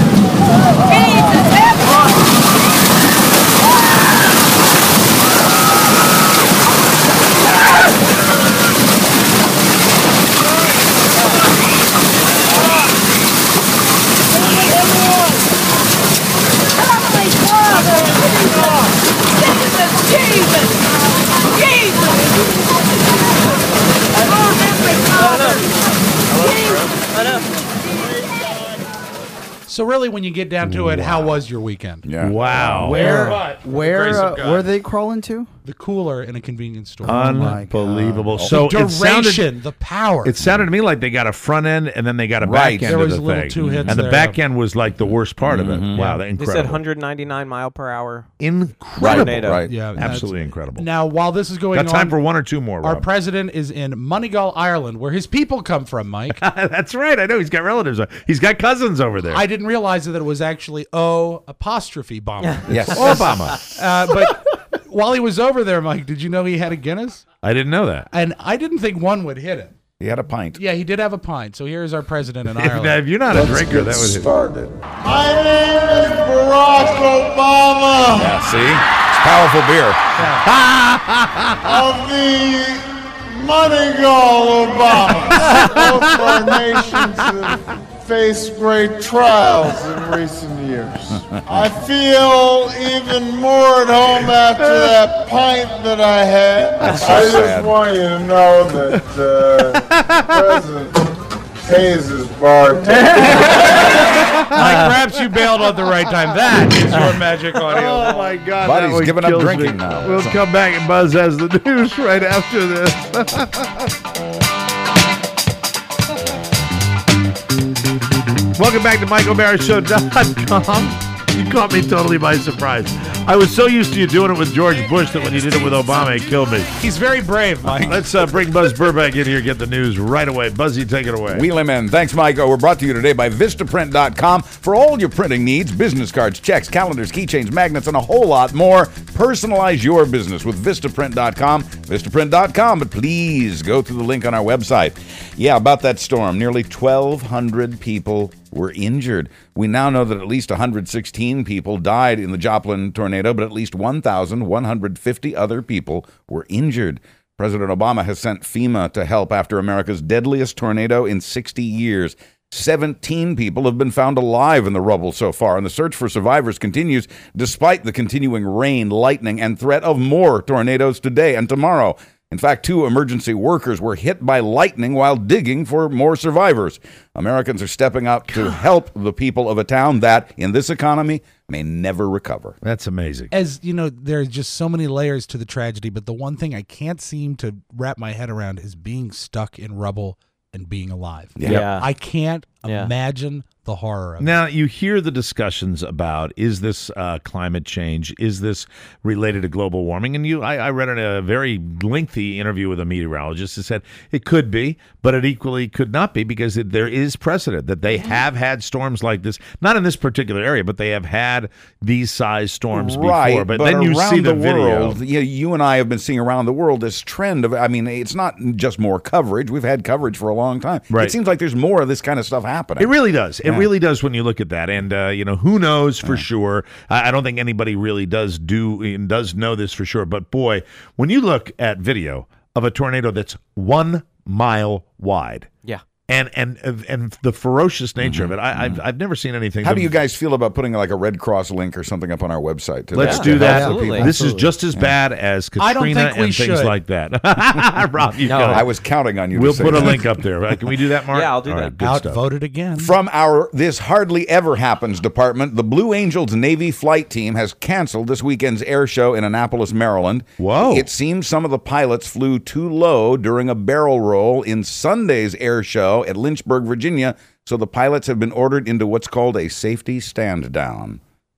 So really, when you get down to it, how was your weekend? Yeah. Wow. Where, But- where, Grace of uh, God. where they crawling to? The cooler in a convenience store. Unbelievable. The So it duration, sounded, the power. it sounded to me like they got a front end and then they got a Right. back end There of was the a little thing. two hits and the there, back yeah. end was like the worst part of it. Mm-hmm. Wow, that They incredible. said one hundred ninety-nine mile per hour. Incredible. Tornado. Right. Yeah, that's- Absolutely incredible. Now, while this is going Got on, time for one or two more, our Rob. president is in Moneygall, Ireland, where his people come from, Mike. That's right. I know he's got relatives. He's got cousins over there. I didn't realize that it was actually O apostrophe bomber. Yes. Obama. Uh, but while he was over there, Mike, did you know he had a Guinness? I didn't know that. And I didn't think one would hit him. He had a pint. Yeah, he did have a pint. So here's our president in If, Ireland. now, if you're not a drinker, that would hit. started. My name is Barack Obama Yeah, see? It's powerful beer. of the Moneygall Obamas. Both of our nations have faced great trials in recent years. I feel even more at home after that pint that I had. That's so I just sad. want you to know that uh, President pays his bartender. Mike, perhaps you bailed at the right time. That is your magic audio. Oh, my God. Buddy's that one giving up kills drinking me. now. We'll come back and Buzz has the news right after this. Welcome back to Michael Barry Show dot com. You caught me totally by surprise. I was so used to you doing it with George Bush that when you did it with Obama, it killed me. He's very brave, Mike. Let's uh, bring Buzz Burbank in here, get the news right away. Buzzy, take it away. Wheel him in. Thanks, Mike. Oh, we're brought to you today by Vistaprint dot com for all your printing needs, business cards, checks, calendars, keychains, magnets, and a whole lot more. Personalize your business with Vistaprint dot com. Vistaprint dot com, but please go through the link on our website. Yeah, about that storm. Nearly twelve hundred people were injured. We now know that at least one hundred sixteen people died in the Joplin tornado, but at least one thousand one hundred fifty other people were injured. President Obama has sent FEMA to help after America's deadliest tornado in sixty years. seventeen people have been found alive in the rubble so far, and the search for survivors continues despite the continuing rain, lightning, and threat of more tornadoes today and tomorrow. In fact, two emergency workers were hit by lightning while digging for more survivors. Americans are stepping up to help the people of a town that, in this economy, may never recover. That's amazing. As you know, there's just so many layers to the tragedy, but the one thing I can't seem to wrap my head around is being stuck in rubble and being alive. Yeah. Yeah. I can't Yeah. imagine the horror of it. Now, you hear the discussions about, is this uh, climate change? Is this related to global warming? And you, I, I read in a very lengthy interview with a meteorologist who said it could be, but it equally could not be because it, there is precedent that they have had storms like this, not in this particular area, but they have had these size storms Right, before. But, then you around see the, the video. world, you, you and I have been seeing around the world this trend of, I mean, it's not just more coverage. We've had coverage for a long time. Right. It seems like there's more of this kind of stuff happening. It really does. It Yeah. really does when you look at that. And, uh, you know, who knows for sure. I, I don't think anybody really does do and does know this for sure. But, boy, when you look at video of a tornado that's one mile wide. Yeah. And and and the ferocious nature of it, I, I've I've never seen anything. How that- do you guys feel about putting like a Red Cross link or something up on our website? To Let's to do help that. the Absolutely. people? This is just as bad as I don't Katrina think we and things should. like that. Rob, you No. got it. I was counting on you. We'll to say put a that. link up there. Right? Can we do that, Mark? Yeah, I'll do All that. right, good stuff. Outvoted again. From our This Hardly Ever Happens department, the Blue Angels Navy flight team has canceled this weekend's air show in Annapolis, Maryland. Whoa. It seems some of the pilots flew too low during a barrel roll in Sunday's air show at Lynchburg, Virginia, so the pilots have been ordered into what's called a safety stand down.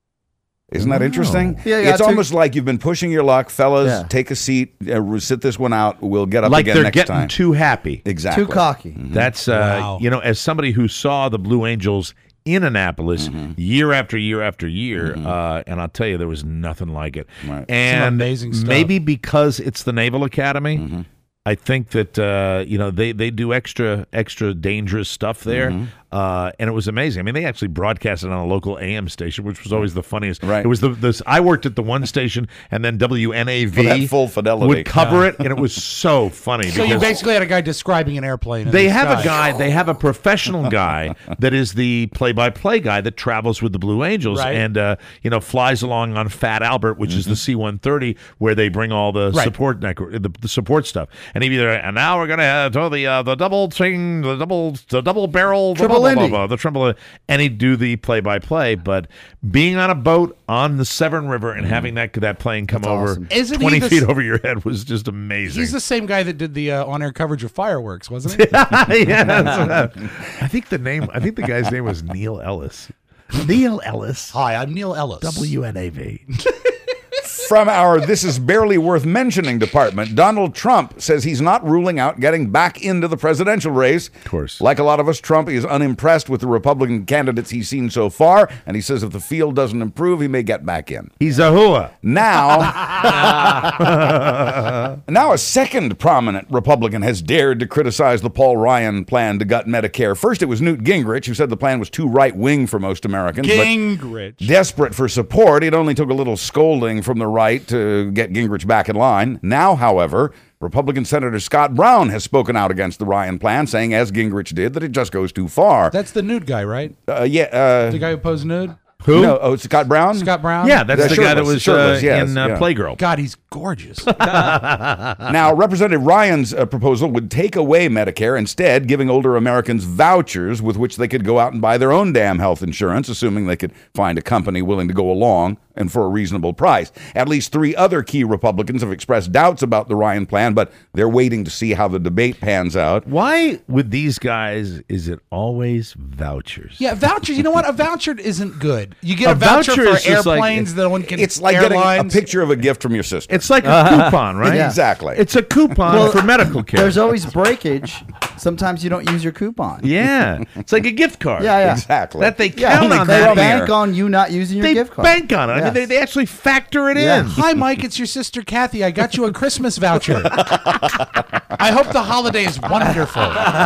Isn't that Wow. interesting? Yeah, yeah, it's to- almost like you've been pushing your luck. Fellas, Yeah. take a seat, uh, sit this one out. We'll get up Like again they're next getting time. too happy. Exactly. Too cocky. That's uh, Wow. you know, as somebody who saw the Blue Angels in Annapolis Mm-hmm. year after year after year, uh, and I'll tell you, there was nothing like it. Right. And Some amazing stuff. maybe because it's the Naval Academy, Mm-hmm. I think that uh, you know they, they do extra extra dangerous stuff there, Mm-hmm. uh, and it was amazing. I mean, they actually broadcasted on a local A M station, which was always the funniest. Right. It was the this. I worked at the one station, and then W N A V For that full fidelity. would cover it, and it was so funny. So you because basically had a guy describing an airplane. in they the have sky. a guy. They have a professional guy that is the play-by-play guy that travels with the Blue Angels Right. and uh, you know flies along on Fat Albert, which is the C one thirty, where they bring all the Right. support network, the, the support stuff. And he either and now we're gonna have to the uh, the double thing, the double the double barrel, the Triple blah, blah, blah, Indy. blah, the triple, and he'd do the play-by-play. But being on a boat on the Severn River and having that that plane come over awesome. Isn't he twenty the feet s- over your head was just amazing. He's the same guy that did the uh, on-air coverage of fireworks, wasn't he? yeah, that's what I, I think the name. I think the guy's name was Neil Ellis. Neil Ellis. Hi, I'm Neil Ellis. W N A V. From our This Is Barely Worth Mentioning department, Donald Trump says he's not ruling out getting back into the presidential race. Of course. Like a lot of us, Trump is unimpressed with the Republican candidates he's seen so far, and he says if the field doesn't improve, he may get back in. He's a hooah. Now, now a second prominent Republican has dared to criticize the Paul Ryan plan to gut Medicare. First, it was Newt Gingrich, who said the plan was too right-wing for most Americans. but Gingrich. Desperate for support, it only took a little scolding from the right to get Gingrich back in line. Now, however, Republican Senator Scott Brown has spoken out against the Ryan plan, saying, as Gingrich did, that it just goes too far. That's the nude guy, right? Uh, yeah. Uh, The guy who posed nude? Who? No, oh, Scott Brown? Scott Brown? Yeah, that's Yeah, the guy that shirtless, was shirtless, uh, yes, in uh, yeah. Playgirl. God, he's gorgeous. Now, Representative Ryan's uh, proposal would take away Medicare, instead giving older Americans vouchers with which they could go out and buy their own damn health insurance, assuming they could find a company willing to go along and for a reasonable price. At least three other key Republicans have expressed doubts about the Ryan plan, but they're waiting to see how the debate pans out. Why with these guys is it always vouchers? Yeah, vouchers. You know what? A voucher isn't good. You get a, A voucher, voucher for is just like- airplanes that one can. It's like airlines. getting a picture of a gift from your sister. It's like a coupon, right? Yeah. Exactly. It's a coupon Well, for medical care. There's always breakage. Sometimes you don't use your coupon. yeah, it's like a gift card. Yeah, yeah. Exactly. That they Yeah, count on they that. bank on you not using your They gift card. bank on it. I mean, Yes. they, they actually factor it Yeah. in. Hi, Mike. It's your sister Kathy. I got you a Christmas voucher. I hope the holiday is wonderful.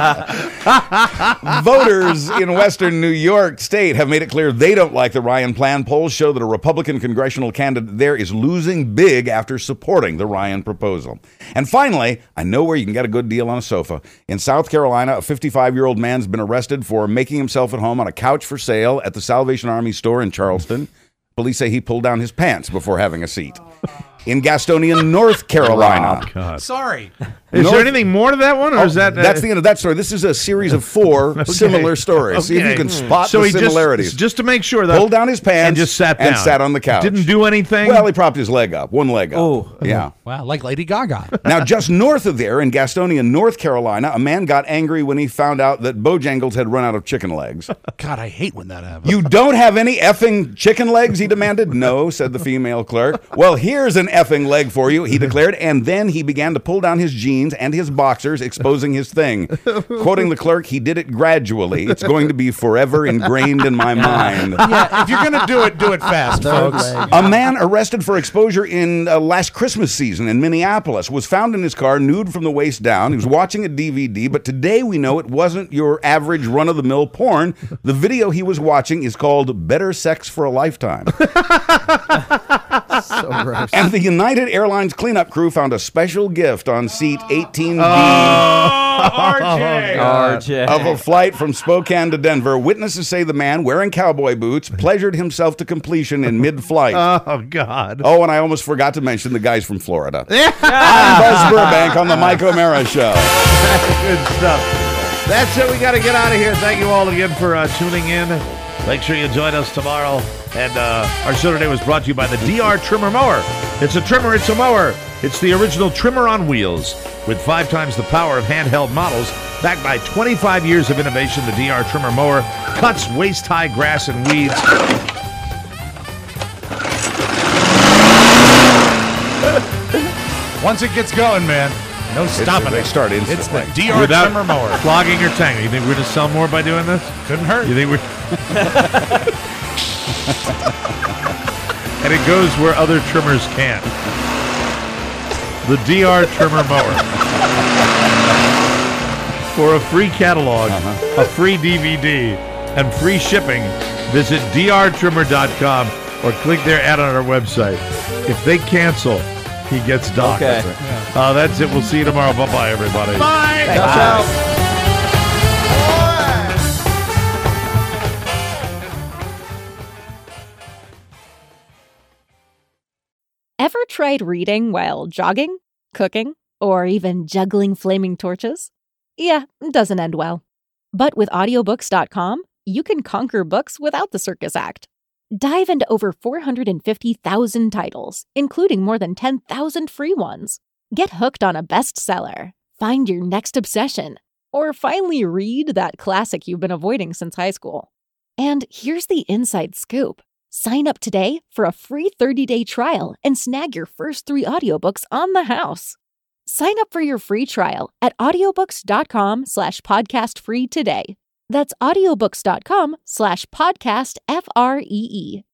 Voters in Western New York State have made it clear they don't like the Ryan plan. Polls show that a Republican congressional candidate there is losing big after supporting the Ryan proposal. And finally, I know where you can get a good deal on a sofa. In South Carolina, a fifty-five-year-old man's been arrested for making himself at home on a couch for sale at the Salvation Army store in Charleston. Police say he pulled down his pants before having a seat. In Gastonia, North Carolina. Oh, God. Sorry. Is North- there anything more to that one, or Oh, is that uh, that's the end of that story. This is a series of four Okay. similar stories. See if you Okay. can spot so the he similarities. Just, just to make sure that Pulled down his pants and just sat down and sat on the couch. Didn't do anything. Well, he propped his leg up, one leg up. Oh. Yeah. Wow, like Lady Gaga. Now, just north of there, in Gastonia, North Carolina, a man got angry when he found out that Bojangles had run out of chicken legs. God, I hate when that happens. You don't have any effing chicken legs, he demanded. No, said the female clerk. Well, here's an effing leg for you, he declared, and then he began to pull down his jeans and his boxers, exposing his thing. Quoting the clerk, he did it gradually. It's going to be forever ingrained in my mind. Yeah, if you're gonna do it, do it fast, folks. A man arrested for exposure in uh, last Christmas season in Minneapolis was found in his car nude from the waist down. He was watching a D V D, but today we know it wasn't your average run-of-the-mill porn. The video he was watching is called Better Sex for a Lifetime. So gross. And the United Airlines cleanup crew found a special gift on seat eighteen B. R J. R J. Of a flight from Spokane to Denver. Witnesses say the man, wearing cowboy boots, pleasured himself to completion in mid-flight. Oh, God. Oh, and I almost forgot to mention the guys from Florida. I'm Buzz Burbank on the Mike O'Mara Show. Good stuff. That's it. We got to get out of here. Thank you all again for uh, tuning in. Make sure you join us tomorrow. And uh, our show today was brought to you by the D R Trimmer Mower. It's a trimmer, it's a mower. It's the original trimmer on wheels with five times the power of handheld models. Backed by twenty-five years of innovation, the D R Trimmer Mower cuts waist-high grass and weeds. Once it gets going, man, No stopping They it. start It's instantly. the D R Without trimmer mower. clogging your tank. You think we're going to sell more by doing this? Couldn't hurt. You think we're... And it goes where other trimmers can't. The D R trimmer mower. For a free catalog, Uh-huh. a free D V D, and free shipping, visit d r trimmer dot com or click their ad on our website. If they cancel, he gets docked. Okay. That's, uh, that's it. We'll see you tomorrow. Bye-bye, everybody. Bye. Ciao, ciao. Ever tried reading while jogging, cooking, or even juggling flaming torches? Yeah, doesn't end well. But with audiobooks dot com, you can conquer books without the circus act. Dive into over four hundred fifty thousand titles, including more than ten thousand free ones. Get hooked on a bestseller, find your next obsession, or finally read that classic you've been avoiding since high school. And here's the inside scoop. Sign up today for a free thirty-day trial and snag your first three audiobooks on the house. Sign up for your free trial at audiobooks dot com slash podcast free today. That's audiobooks dot com slash podcast F R E E.